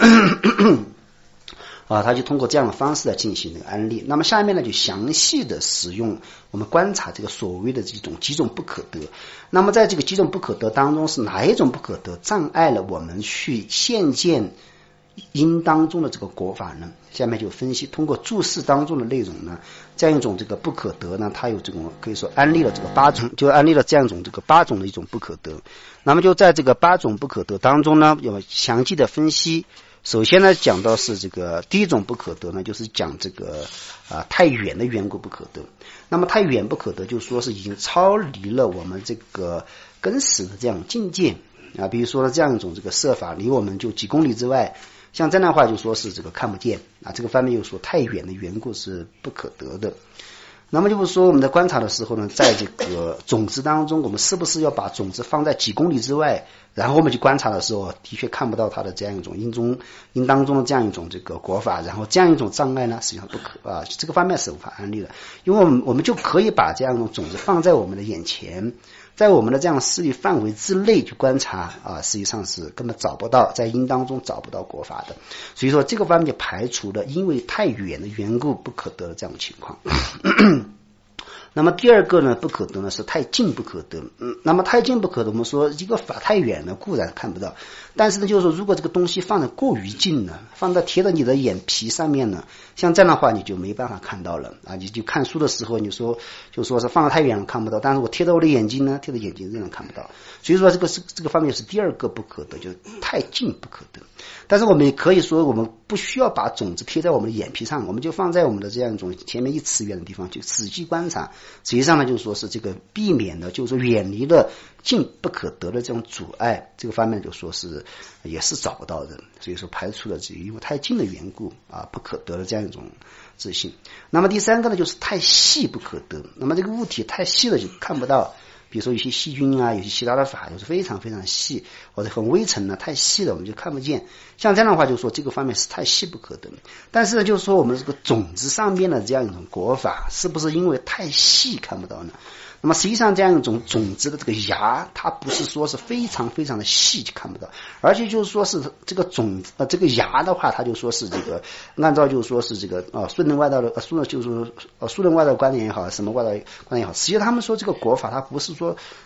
他就通过这样的方式来进行这个安利。那么下面呢就详细的使用我们观察这个所谓的这种几种不可得。那么在这个几种不可得当中，是哪一种不可得障碍了我们去现见因当中的这个果法呢？下面就分析通过注释当中的内容呢，这样一种这个不可得呢，它有这种可以说安利了这个8种，就安利了这样一种这个8种的一种不可得。那么就在这个8种不可得当中呢，有详细的分析。首先呢讲到是这个第一种不可得呢，就是讲这个太远的缘故不可得。那么太远不可得就是说是已经超离了我们这个根识的这样境界比如说呢这样一种这个设法离我们就几公里之外，像这样的话就说是这个看不见这个方面又说太远的缘故是不可得的。那么就是说我们在观察的时候呢，在这个种子当中，我们是不是要把种子放在几公里之外，然后我们去观察的时候的确看不到它的这样一种因当中的这样一种这个果法，然后这样一种障碍呢实际上不可这个方面是无法安利的。因为我们就可以把这样一种种子放在我们的眼前，在我们的这样视力范围之内去观察实际上是根本找不到，在因当中找不到果法的。所以说这个方面就排除了因为太远的缘故不可得的这样的情况那么第二个呢不可得呢是太近不可得那么太近不可得，我们说一个法太远了固然看不到，但是呢就是说如果这个东西放得过于近了，放到贴到你的眼皮上面呢，像这样的话你就没办法看到了你就看书的时候你说就说是放得太远了看不到，但是我贴到我的眼睛呢，贴到眼睛仍然看不到。所以说这个方面是第二个不可得，就是太近不可得。但是我们也可以说我们不需要把种子贴在我们的眼皮上，我们就放在我们的这样一种前面1尺远的地方就仔细观察，实际上呢就是说是这个避免了就是说远离了近不可得的这种阻碍，这个方面就说是也是找不到的。所以说排除了这个因为太近的缘故不可得的这样一种自信。那么第三个呢就是太细不可得，那么这个物体太细了就看不到，比如说有些细菌有些其他的法就是非常非常细或者很微尘太细了我们就看不见，像这样的话就说这个方面是太细不可得。但是呢就是说我们这个种子上面的这样一种果法是不是因为太细看不到呢？那么实际上这样一种种子的这个芽它不是说是非常非常的细就看不到，而且就是说是这个这个芽的话它就说是这个按照就是说是这个素人外道的素人外道观点也好什么外道观点也好，实际上他们说这个果法它不是说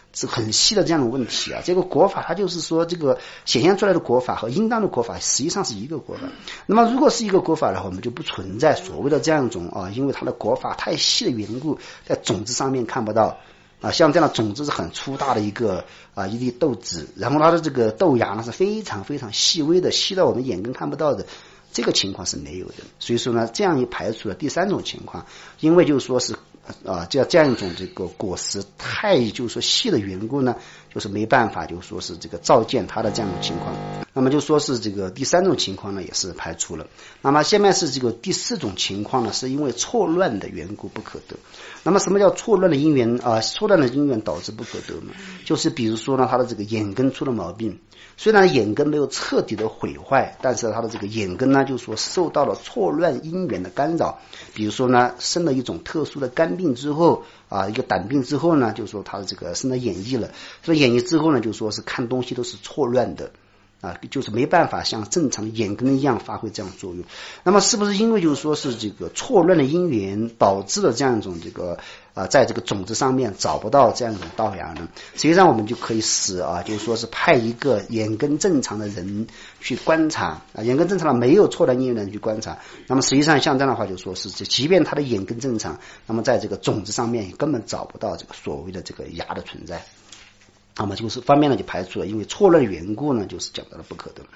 是很细的这样的问题啊。这个果法它就是说这个显现出来的果法和应当的果法实际上是一个果法。那么如果是一个果法的话，我们就不存在所谓的这样一种因为它的果法太细的缘故，在种子上面看不到。像这样的种子是很粗大的一粒豆子，然后它的这个豆芽呢是非常非常细微的，细到我们眼根看不到的，这个情况是没有的。所以说呢，这样一排除了第三种情况，因为就是说是这样一种这个果实太就是说细的缘故呢，就是没办法就是说是这个照见它的这样的情况。那么就说是这个第三种情况呢也是排除了。那么下面是这个第四种情况呢，是因为错乱的缘故不可得。那么什么叫错乱的因缘错乱的因缘导致不可得呢？就是比如说呢，它的这个眼根出了毛病，虽然眼根没有彻底的毁坏，但是它的这个眼根呢，就是说受到了错乱因缘的干扰。比如说呢，生了一种特殊的肝病之后一个胆病之后呢，就是说它的这个生了眼翳了，所以眼翳之后呢，就是说是看东西都是错乱的就是没办法像正常的眼根一样发挥这样作用。那么是不是因为就是说是这个错乱的因缘导致了这样一种这个在这个种子上面找不到这样一种道芽呢？实际上我们就可以使就是说是派一个眼根正常的人去观察眼根正常的没有错乱因缘的人去观察。那么实际上像这样的话，就说是即便他的眼根正常，那么在这个种子上面根本找不到这个所谓的这个芽的存在。那么就是方面呢就排除了，因为错乱的缘故呢，就是讲到了不可得。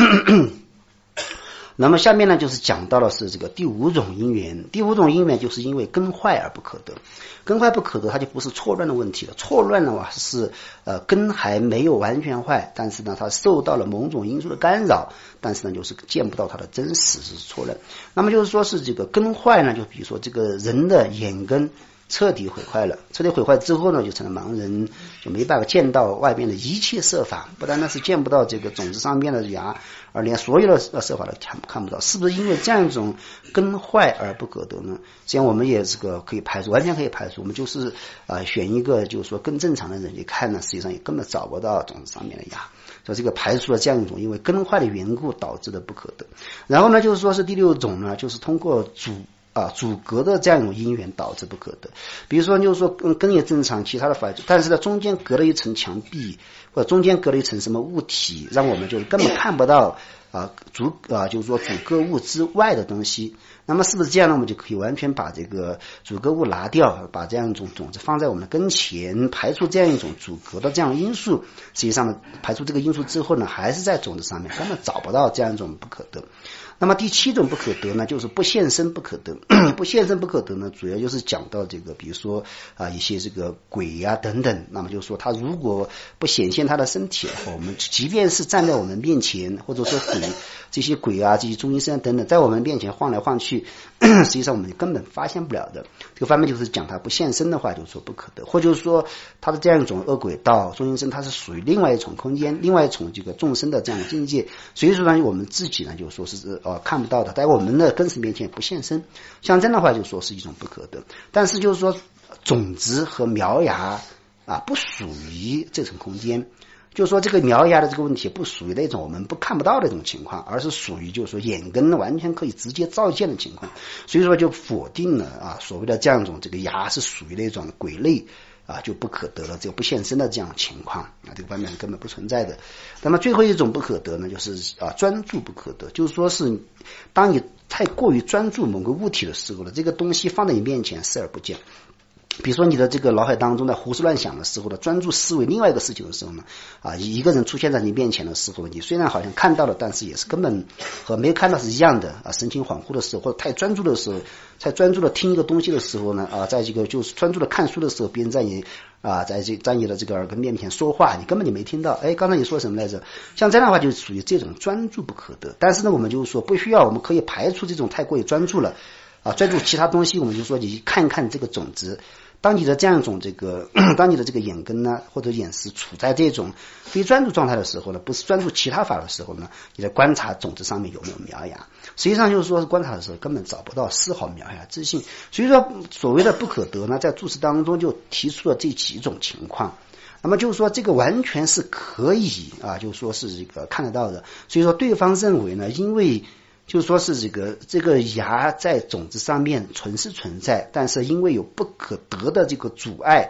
那么下面呢就是讲到了是这个第五种因缘。第五种因缘就是因为根坏而不可得。根坏不可得，它就不是错乱的问题了。错乱的话是根还没有完全坏，但是呢它受到了某种因素的干扰，但是呢就是见不到它的真实是错乱。那么就是说是这个根坏呢，就比如说这个人的眼根彻底毁坏了，彻底毁坏之后呢，就成了盲人，就没办法见到外面的一切色法，不单单是见不到这个种子上面的芽，而连所有的色法都看不到。是不是因为这样一种根坏而不可得呢？这样我们也这个可以排除，完全可以排除。我们就是选一个就是说更正常的人去看呢，实际上也根本找不到种子上面的芽。所以这个排除了这样一种因为根坏的缘故导致的不可得。然后呢，就是说是第六种呢，就是通过阻隔的这样一种因缘导致不可得。比如说就是说根也正常，其他的法，但是呢中间隔了一层墙壁，或者中间隔了一层什么物体，让我们就根本看不到就是说阻隔物之外的东西。那么是不是这样呢？我们就可以完全把这个阻隔物拿掉，把这样一种种子放在我们的跟前，排除这样一种阻隔的这样因素。实际上呢，排除这个因素之后呢，还是在种子上面根本找不到这样一种不可得。那么第七种不可得呢，就是不现身不可得。不现身不可得呢，主要就是讲到这个，比如说一些这个鬼等等。那么就是说，他如果不显现他的身体的话，我们即便是站在我们面前，或者说这些鬼这些中阴身等等，在我们面前晃来晃去，实际上我们根本发现不了的。这个方面就是讲他不现身的话，就是说不可得，或者说他的这样一种恶鬼道、中阴身，它是属于另外一种空间，另外一种这个众生的这样的境界。所以说呢，我们自己呢，就说是看不到的，在我们的根识面前不现身，像这样的话就说是一种不可得。但是就是说种子和苗芽不属于这层空间，就是说这个苗芽的这个问题不属于那种我们看不到的一种情况，而是属于就是说眼根完全可以直接照见的情况。所以说就否定了所谓的这样一种这个芽是属于那种鬼类就不可得了，这个不现身的这样情况这个方面根本不存在的。那么最后一种不可得呢，就是专注不可得，就是说是当你太过于专注某个物体的时候呢，这个东西放在你面前视而不见。比如说你的这个脑海当中在胡思乱想的时候呢，专注思维另外一个事情的时候呢一个人出现在你面前的时候，你虽然好像看到了，但是也是根本和没看到是一样的神情恍惚的时候，或者太专注的时候，太专注的听一个东西的时候呢在这个就是专注的看书的时候，别人在你在你的这个耳根面前说话，你根本就没听到刚才你说什么来着，像这样的话就属于这种专注不可得。但是呢我们就是说不需要，我们可以排除这种太过于专注了专注其他东西。我们就说你看看这个种子，当你的这样一种当你的这个眼根呢或者眼识处在这种非专注状态的时候呢，不是专注其他法的时候呢，你在观察种子上面有没有苗芽，实际上就是说观察的时候根本找不到丝毫苗芽之性。所以说所谓的不可得呢，在注释当中就提出了这几种情况。那么就是说这个完全是可以就是说是这个看得到的。所以说对方认为呢，因为就是说是这个芽在种子上面是存在，但是因为有不可得的这个阻碍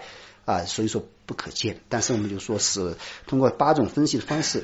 所以说不可见。但是我们就说是通过8种分析的方式，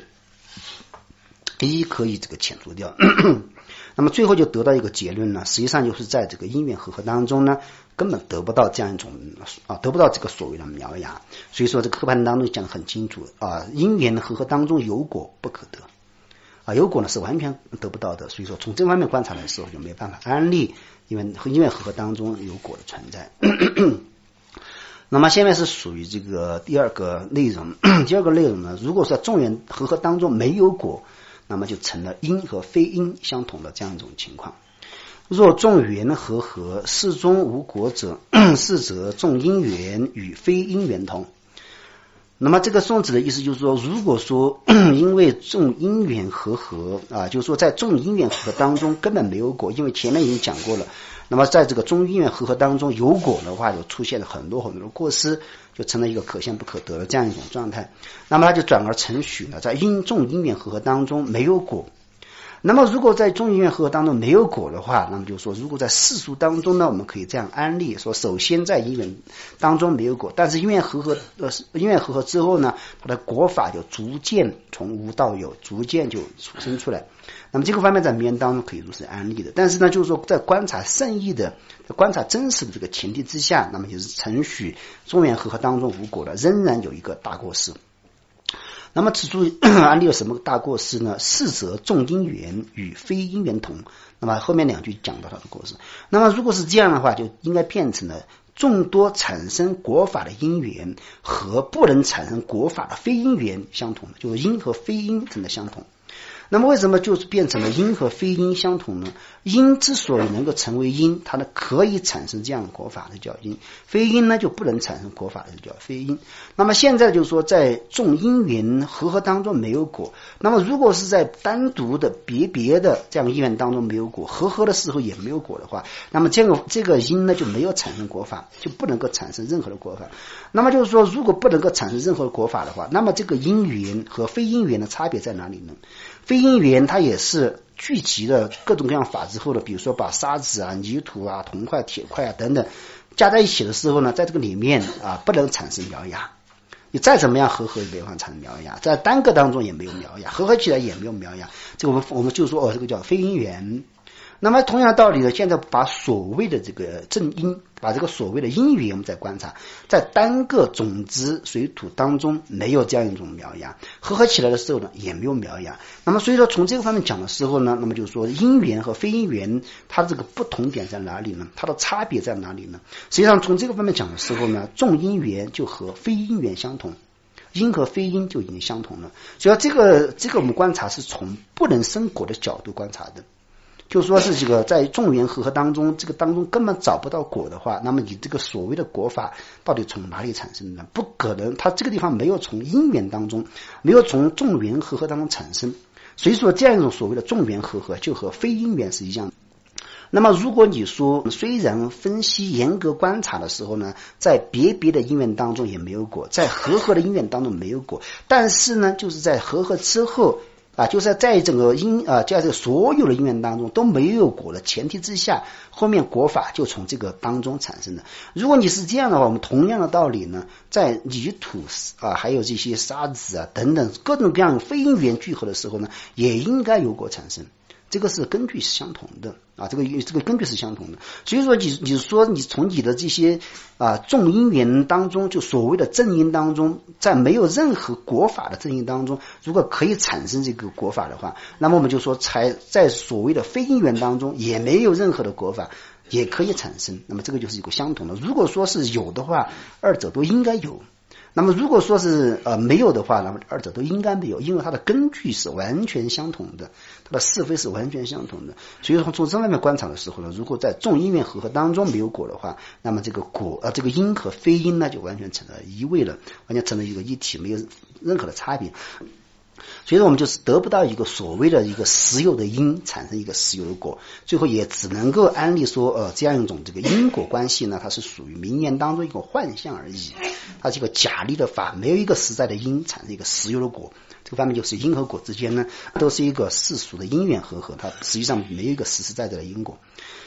可以这个遣除掉。那么最后就得到一个结论呢，实际上就是在这个因缘和合当中呢，根本得不到这样一种得不到这个所谓的苗芽。所以说这个课判当中讲得很清楚因缘和合当中有果不可得有果呢是完全得不到的。所以说从这方面观察的时候就没有办法安利因缘和合当中有果的存在。那么下面是属于这个第二个内容。第二个内容呢，如果说众缘和合当中没有果，那么就成了因和非因相同的这样一种情况。若众缘和合，事中无果者，是则众因缘与非因缘同。那么这个宋子的意思就是说，如果说因为众因缘和合就是说在众因缘和合当中根本没有果，因为前面已经讲过了。那么在这个众因缘和合当中有果的话，就出现了很多很多的过失，就成了一个可现不可得的这样一种状态。那么它就转而承许了在众因缘和合当中没有果。那么如果在众因缘和合当中没有果的话，那么就说如果在世俗当中呢，我们可以这样安利说，首先在因缘当中没有果，但是因缘和合之后呢，它的果法就逐渐从无到有，逐渐就出生出来。那么这个方面在名言当中可以如是安利的。但是呢，就是说在观察圣意的、在观察真实的这个前提之下，那么就是承许众缘和合当中无果的，仍然有一个大过失。那么此处安利了什么大过失呢？是则众因缘与非因缘同。那么后面2句讲到它的过失。那么如果是这样的话，就应该变成了众多产生果法的因缘和不能产生果法的非因缘相同，就是因和非因真的相同。那么为什么就是变成了因和非因相同呢？因之所以能够成为因，它呢可以产生这样的果法，就叫因；非因呢就不能产生果法，就叫非因。那么现在就是说在众因缘和合当中没有果，那么如果是在单独的别的这样因缘当中没有果，和合的时候也没有果的话，那么这个因呢就没有产生果法，就不能够产生任何的果法。那么就是说如果不能够产生任何的果法的话，那么这个因缘和非因缘的差别在哪里呢？非因缘它也是聚集了各种各样法之后的，比如说把沙子泥土铜块铁块等等加在一起的时候呢，在这个里面不能产生苗芽。你再怎么样和合也没办法产生苗芽，在单个当中也没有苗芽，和合起来也没有苗芽。这个我们就说这个叫非因缘。那么同样的道理呢，现在把所谓的这个正因，把这个所谓的因缘我们再观察，在单个种子水土当中没有这样一种苗芽，和合起来的时候呢也没有苗芽。那么所以说从这个方面讲的时候呢，那么就是说因缘和非因缘它这个不同点在哪里呢？它的差别在哪里呢？实际上从这个方面讲的时候呢，众因缘就和非因缘相同，因和非因就已经相同了。所以这个我们观察是从不能生果的角度观察的。就是说是这个在众缘和合当中，这个当中根本找不到果的话，那么你这个所谓的果法到底从哪里产生的呢？不可能，它这个地方没有从因缘当中，没有从众缘和合当中产生。所以说这样一种所谓的众缘和合就和非因缘是一样的。那么如果你说虽然分析严格观察的时候呢，在别的因缘当中也没有果，在和合的因缘当中没有果，但是呢就是在和合之后就是在整个在这个所有的因缘当中都没有果的前提之下，后面果法就从这个当中产生的。如果你是这样的话，我们同样的道理呢，在泥土还有这些沙子等等各种各样非因缘聚合的时候呢，也应该有果产生。这个是根据是相同的这个根据是相同的。所以说你说你从你的这些众因缘当中，就所谓的正因当中，在没有任何果法的正因当中，如果可以产生这个果法的话，那么我们就说在所谓的非因缘当中也没有任何的果法也可以产生，那么这个就是一个相同的。如果说是有的话，二者都应该有。那么如果说是没有的话，那么二者都应该没有，因为它的根据是完全相同的，它的是非是完全相同的。所以说从这方面观察的时候呢，如果在众因缘和合当中没有果的话，那么这个这个因和非因呢就完全成了一味了，完全成了一个一体，没有任何的差别。所以说我们就是得不到一个所谓的一个实有的因产生一个实有的果，最后也只能够安利说这样一种这个因果关系呢，它是属于名言当中一个幻象而已，它是一个假立的法，没有一个实在的因产生一个实有的果。这个方面就是因和果之间呢都是一个世俗的因缘和合，它实际上没有一个实实在在的因果。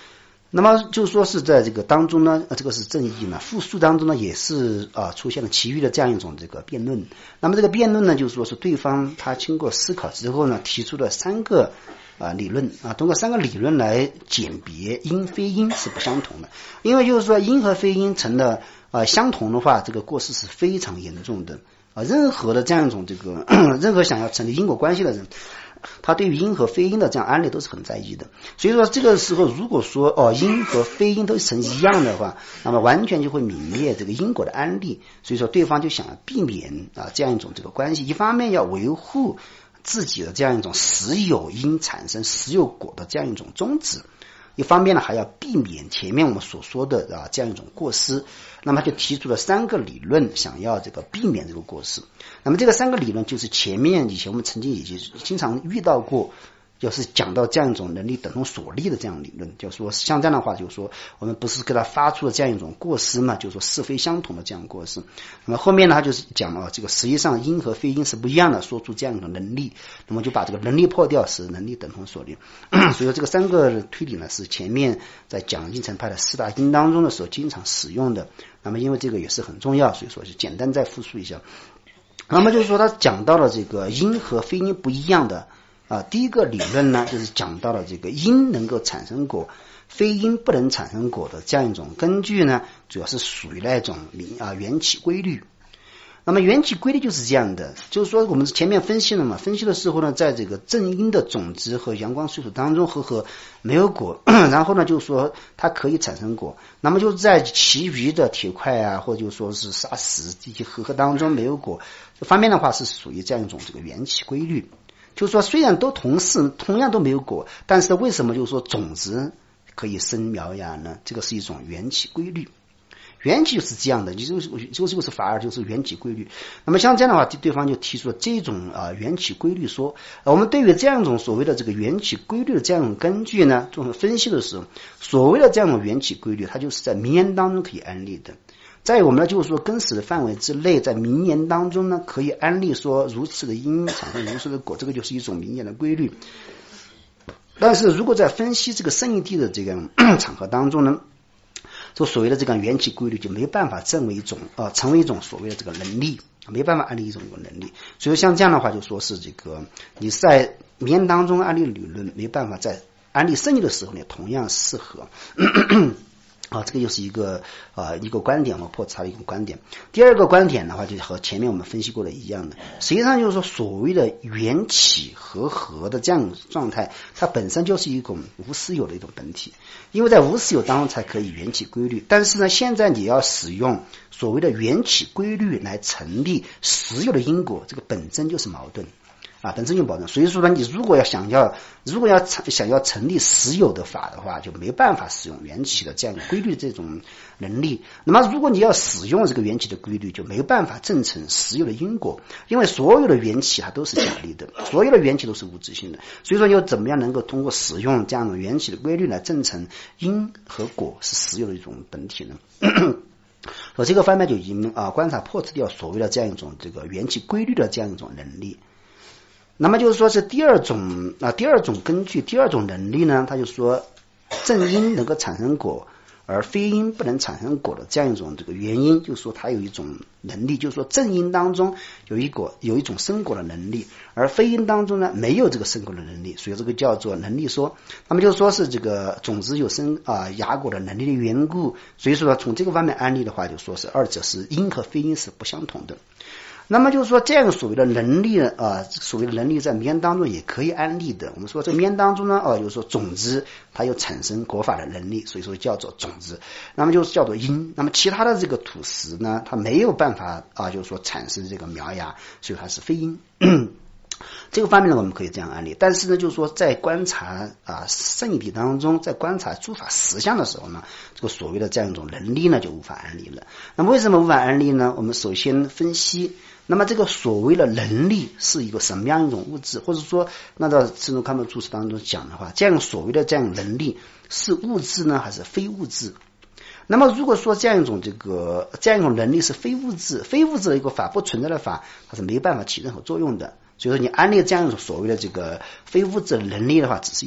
那么就是说是在这个当中呢，这个是正义呢，复述当中呢也是出现了其余的这样一种这个辩论。那么这个辩论呢，就是说是对方他经过思考之后呢，提出了3个理论通过3个理论来鉴别因非因是不相同的。因为就是说因和非因成了相同的话，这个过失是非常严重的任何的这样一种这个任何想要成立因果关系的人，他对于因和非因的这样案例都是很在意的。所以说这个时候如果说因和非因都成一样的话，那么完全就会泯灭这个因果的案例。所以说对方就想避免这样一种这个关系，一方面要维护自己的这样一种实有因产生实有果的这样一种宗旨，一方面呢还要避免前面我们所说的这样一种过失。那么就提出了3个理论，想要这个避免这个过失。那么这个3个理论就是以前我们曾经也经常遇到过，就是讲到这样一种能力等同所力的这样理论，就是说像这样的话，就是说我们不是给他发出了这样一种过失嘛，就是说是非相同的这样过失。那么后面呢他就是讲了这个实际上因和非因是不一样的，说出这样一种能力，那么就把这个能力破掉，使能力等同所力。所以说这个3个推理呢是前面在讲应成派的4大因当中的时候经常使用的。那么因为这个也是很重要，所以说就简单再复述一下。那么就是说他讲到了这个因和非因不一样的第一个理论呢，就是讲到了这个因能够产生果，非因不能产生果的这样一种根据呢，主要是属于那种缘起规律。那么缘起规律就是这样的，就是说我们前面分析了嘛，分析的时候呢，在这个正因的种子和阳光水土当中和没有果然后呢就是说它可以产生果，那么就是在其余的铁块或者就说是砂石这些和当中没有果，这方面的话是属于这样一种这个缘起规律。就是说虽然都同样都没有果，但是为什么就是说种子可以生苗芽呢？这个是一种缘起规律。缘起就是这样的，就是反而就是缘起规律。那么像这样的话，对方就提出了这种缘起规律说，我们对于这样一种所谓的这个缘起规律的这样一种根据呢，做分析的时候，所谓的这样一种缘起规律，它就是在名言当中可以安立的。在我们的就是说根史的范围之内，在名言当中呢，可以安立说如此的因产生如此的果，这个就是一种名言的规律。但是如果在分析这个圣义谛的这个场合当中呢，就所谓的这个缘起规律就没办法成为一种所谓的这个能力，没办法安立一种能力。所以像这样的话，就说是这个你在名言当中安立理论，没办法在安立圣义的时候呢同样适合。这个就是一个观点，我破查的一个观点。第二个观点的话，就和前面我们分析过的一样的，实际上就是说所谓的缘起和合的这样状态，它本身就是一种无实有的一种本体，因为在无实有当中才可以缘起规律。但是呢，现在你要使用所谓的缘起规律来成立实有的因果，这个本身就是矛盾。本身就矛盾。所以说呢，你如果要想要成立实有的法的话，就没办法使用缘起的这样规律这种能力。那么如果你要使用这个缘起的规律，就没办法证成实有的因果，因为所有的缘起它都是假立的，所有的缘起都是无自性的。所以说又怎么样能够通过使用这样的缘起的规律来证成因和果是实有的一种本体呢？所以这个方面就已经观察破斥掉所谓的这样一种这个缘起规律的这样一种能力。那么就是说是第二种根据第二种能力呢，他就说正因能够产生果，而非因不能产生果的这样一种这个原因，就是说它有一种能力，就是说正因当中有一种生果的能力，而非因当中呢没有这个生果的能力，所以这个叫做能力说。那么就是说是这个种子有生芽果的能力的缘故，所以说从这个方面安立的话，就说是二者是因和非因是不相同的。那么就是说这样所谓的能力所谓的能力在名言当中也可以安立的。我们说这名言当中呢就是说种子它有产生果法的能力，所以说叫做种子，那么就是叫做因。那么其他的这个土石呢，它没有办法就是说产生这个苗芽，所以它是非因。这个方面呢我们可以这样安立。但是呢就是说在观察圣义谛当中，在观察诸法实相的时候呢，这个所谓的这样一种能力呢就无法安立了。那么为什么无法安立呢？我们首先分析，那么这个所谓的能力是一个什么样一种物质，或者说那到智中康的注释当中讲的话，这样所谓的这样能力是物质呢还是非物质？那么如果说这样一种能力是非物质的一个法，不存在的法，它是没办法起任何作用的。所以说你安立这样一种所谓的这个非物质的能力的话，只是一种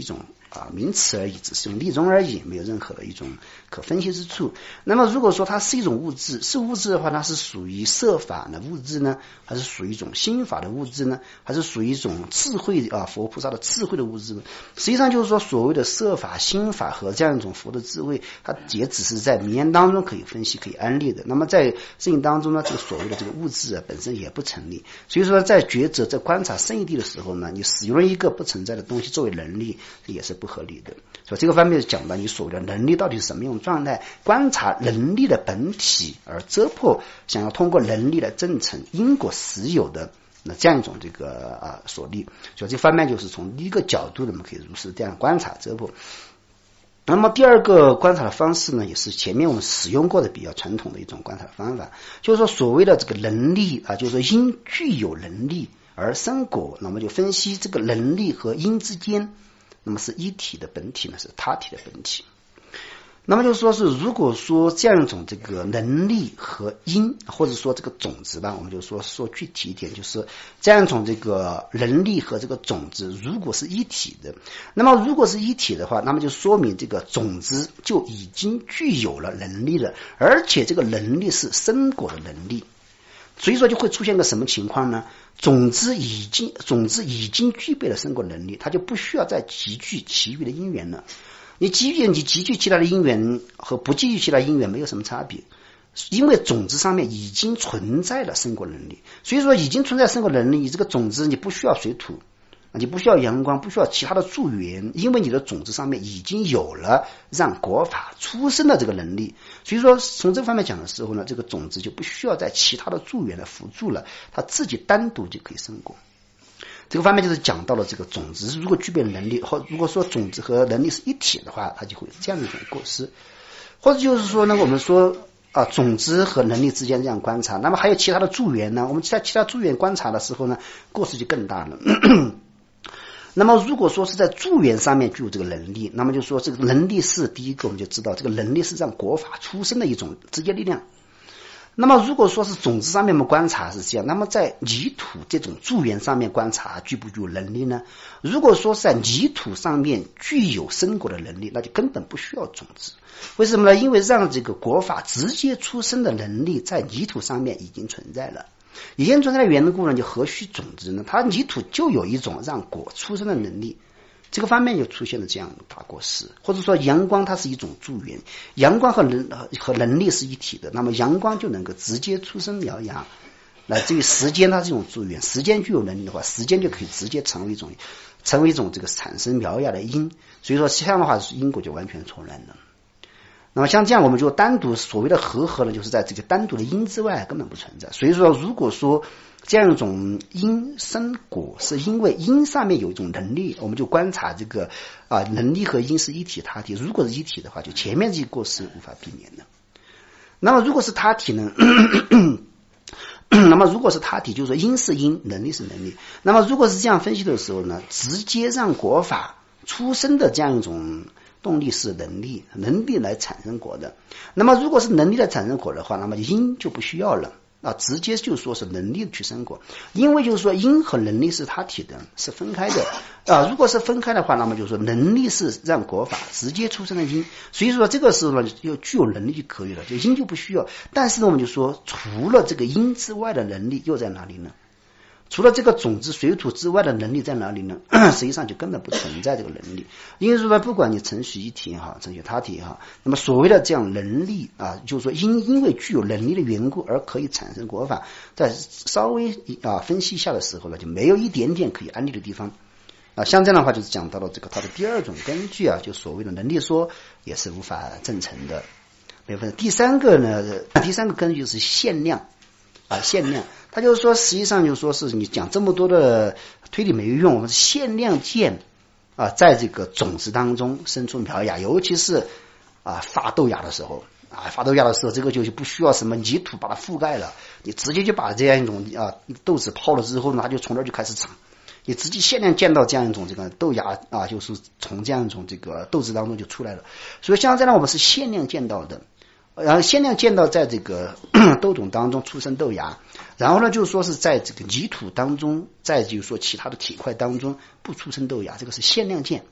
名词而已，只是用例中而已，没有任何的一种可分析之处。那么如果说它是一种物质，是物质的话，它是属于色法的物质呢，还是属于一种心法的物质呢，还是属于一种智慧佛菩萨的智慧的物质呢？实际上就是说，所谓的色法、心法和这样一种佛的智慧，它也只是在名言当中可以分析、可以安立的。那么在圣经当中呢，这个所谓的这个物质本身也不成立。所以说，在抉择、在观察圣义的时候呢，你使用了一个不存在的东西作为能力，也是不合理的。所以这个方面讲到你所谓的能力到底是什么样状态，观察能力的本体，而遮破想要通过能力来证成因果实有的那这样一种这个所立。所以这方面就是从一个角度我们可以如是这样观察遮破。那么第二个观察的方式呢，也是前面我们使用过的比较传统的一种观察的方法，就是说所谓的这个能力就是说因具有能力而生果，那么就分析这个能力和因之间，那么是一体的本体呢，是他体的本体。那么就是说是如果说这样一种这个能力和因，或者说这个种子吧，我们就说具体一点，就是这样一种这个能力和这个种子如果是一体的，那么如果是一体的话，那么就说明这个种子就已经具有了能力了，而且这个能力是生果的能力。所以说就会出现个什么情况呢？种子已经具备了生果能力，它就不需要再集聚其余的因缘了。你集聚其他的因缘和不集聚其他因缘没有什么差别，因为种子上面已经存在了生果能力。所以说已经存在生果能力，你这个种子你不需要水土，你不需要阳光，不需要其他的助缘，因为你的种子上面已经有了让果法出生的这个能力。所以说从这方面讲的时候呢，这个种子就不需要在其他的助缘来辅助了，它自己单独就可以生果。这个方面就是讲到了这个种子如果具备能力，或如果说种子和能力是一体的话，它就会有这样一种过失。或者就是说呢，我们说种子和能力之间这样观察，那么还有其他的助缘呢，我们在其他助缘观察的时候呢，过失就更大了。那么如果说是在助缘上面具有这个能力，那么就说这个能力是第一个，我们就知道这个能力是让果法出生的一种直接力量。那么如果说是种子上面我们观察是这样，那么在泥土这种助缘上面观察具不具有能力呢？如果说是在泥土上面具有生果的能力，那就根本不需要种子。为什么呢？因为让这个果法直接出生的能力在泥土上面已经存在了，已经存在的缘故呢，就何须种子呢？它泥土就有一种让果出生的能力，这个方面就出现了这样的大过失。或者说阳光它是一种助缘，阳光和能力是一体的，那么阳光就能够直接出生苗芽，乃至于时间它是一种助缘，时间具有能力的话，时间就可以直接成为一种这个产生苗芽的因。所以说这样的话因果就完全错乱了。那么像这样我们就单独所谓的和呢，就是在这个单独的因之外根本不存在。所以说如果说这样一种因生果是因为因上面有一种能力，我们就观察这个能力和因是一体他体，如果是一体的话，就前面这些过失无法避免的。那么如果是他体呢那么如果是他体，就是说因是因，能力是能力。那么如果是这样分析的时候呢，直接让果法出生的这样一种动力是能力来产生果的。那么如果是能力来产生果的话，那么因就不需要了直接就说是能力去生果。因为就是说因和能力是他体的，是分开的如果是分开的话，那么就是说能力是让果法直接出生的因，所以说这个时候呢就具有能力就可以了，就因就不需要。但是呢我们就说除了这个因之外的能力又在哪里呢？除了这个种子水土之外的能力在哪里呢？实际上就根本不存在这个能力。因为说不管你程序一体也好，程序他体也好，那么所谓的这样能力就是说因为具有能力的缘故而可以产生果法，在稍微分析一下的时候呢，就没有一点点可以安立的地方像这样的话就是讲到了这个它的第二种根据就所谓的能力说也是无法证成的。第三个根据是限量限量，他就是说实际上就是说是你讲这么多的推理没有用，我们是限量见在这个种子当中生出苗芽，尤其是发豆芽的时候这个就不需要什么泥土把它覆盖了，你直接就把这样一种豆子泡了之后呢，它就从那儿就开始长，你直接限量见到这样一种这个豆芽就是从这样一种这个豆子当中就出来了。所以像这样我们是限量见到的，然后限量见到在这个豆种当中出生豆芽，然后呢就是说是在这个泥土当中，再就是说其他的体块当中不出生豆芽，这个是限量见。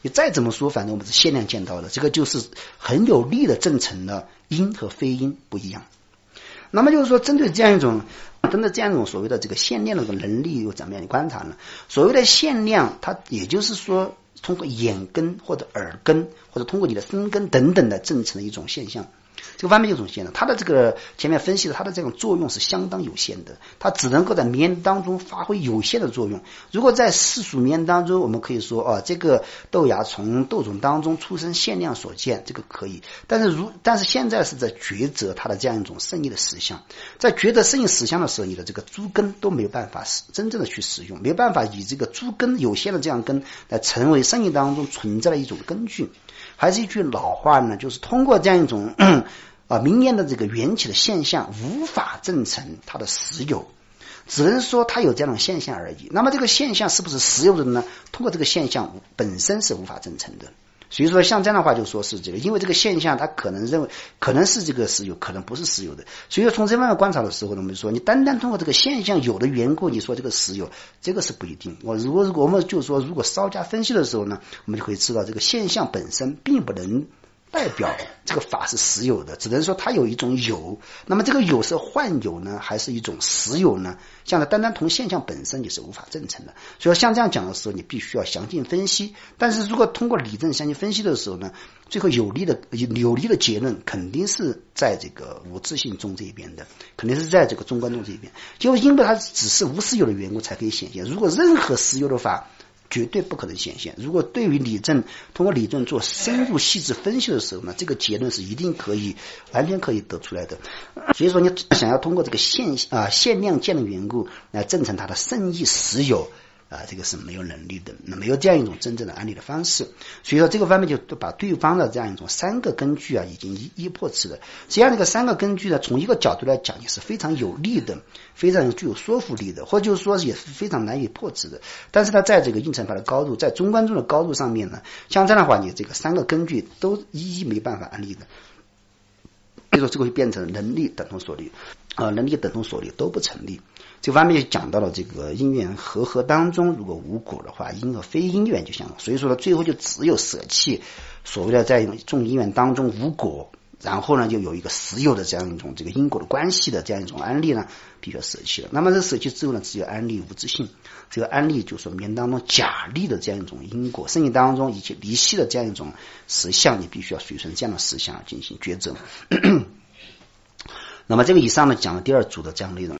你再怎么说，反正我们是限量见到的，这个就是很有力的证成了因和非因不一样。那么就是说，针对这样一种所谓的这个限量的能力有怎么样的观察呢？所谓的限量，它也就是说通过眼根或者耳根或者通过你的身根等等的证成的一种现象。这个方面就种现象，它的这个前面分析的它的这种作用是相当有限的，它只能够在绵当中发挥有限的作用。如果在世俗绵当中，我们可以说这个豆芽从豆种当中出生限量所见，这个可以。但是现在是在抉择它的这样一种圣意的实相，在抉择圣意实相的时候，你的这个诸根都没有办法真正的去使用，没有办法以这个诸根有限的这样根来成为圣意当中存在的一种根据。还是一句老话呢，就是通过这样一种明验的这个缘起的现象，无法证成它的实有，只能说它有这样的现象而已。那么这个现象是不是实有的呢？通过这个现象本身是无法证成的。所以说像这样的话就说是这个，因为这个现象它可能是这个实有，可能不是实有的。所以说从这方面观察的时候呢，我们说你单单通过这个现象有的缘故，你说这个实有，这个是不一定。如果我们就说如果稍加分析的时候呢，我们就可以知道这个现象本身并不能代表这个法是实有的，只能说它有一种有。那么这个有是幻有呢，还是一种实有呢？这样的单单从现象本身你是无法证成的。所以像这样讲的时候，你必须要详尽分析。但是如果通过理证详尽分析的时候呢，最后有力的结论肯定是在这个无自性中这一边的，肯定是在这个中观中这一边。就因为它只是无实有的缘故才可以显现，如果任何实有的法绝对不可能显现。如果对于通过理证做深入细致分析的时候呢，这个结论是一定完全可以得出来的。所以说你想要通过这个限量见的缘故来证成它的圣意实有这个是没有能力的，没有这样一种真正的案例的方式。所以说这个方面就把对方的这样一种三个根据已经一一破斥了。这样的一个三个根据呢，从一个角度来讲也是非常有利的，非常具有说服力的，或者就是说也是非常难以破斥的。但是它在这个应成法的高度，在中观中的高度上面呢，像这样的话，你这个三个根据都一一没办法案例的。所以说这个会变成能力等同所立，能力等同所立都不成立。这方面也讲到了这个因缘和当中，如果无果的话，因和非因缘就相同。所以说呢，最后就只有舍弃所谓的在众因缘当中无果，然后呢就有一个实有的这样一种这个因果的关系的这样一种案例呢，必须要舍弃了。那么这舍弃之后呢，只有安立无自性。这个安立就是说明当中假立的这样一种因果，圣意当中以及离析的这样一种实相，你必须要随顺这样的实相进行抉择。那么这个以上呢讲了第二组的这样内容。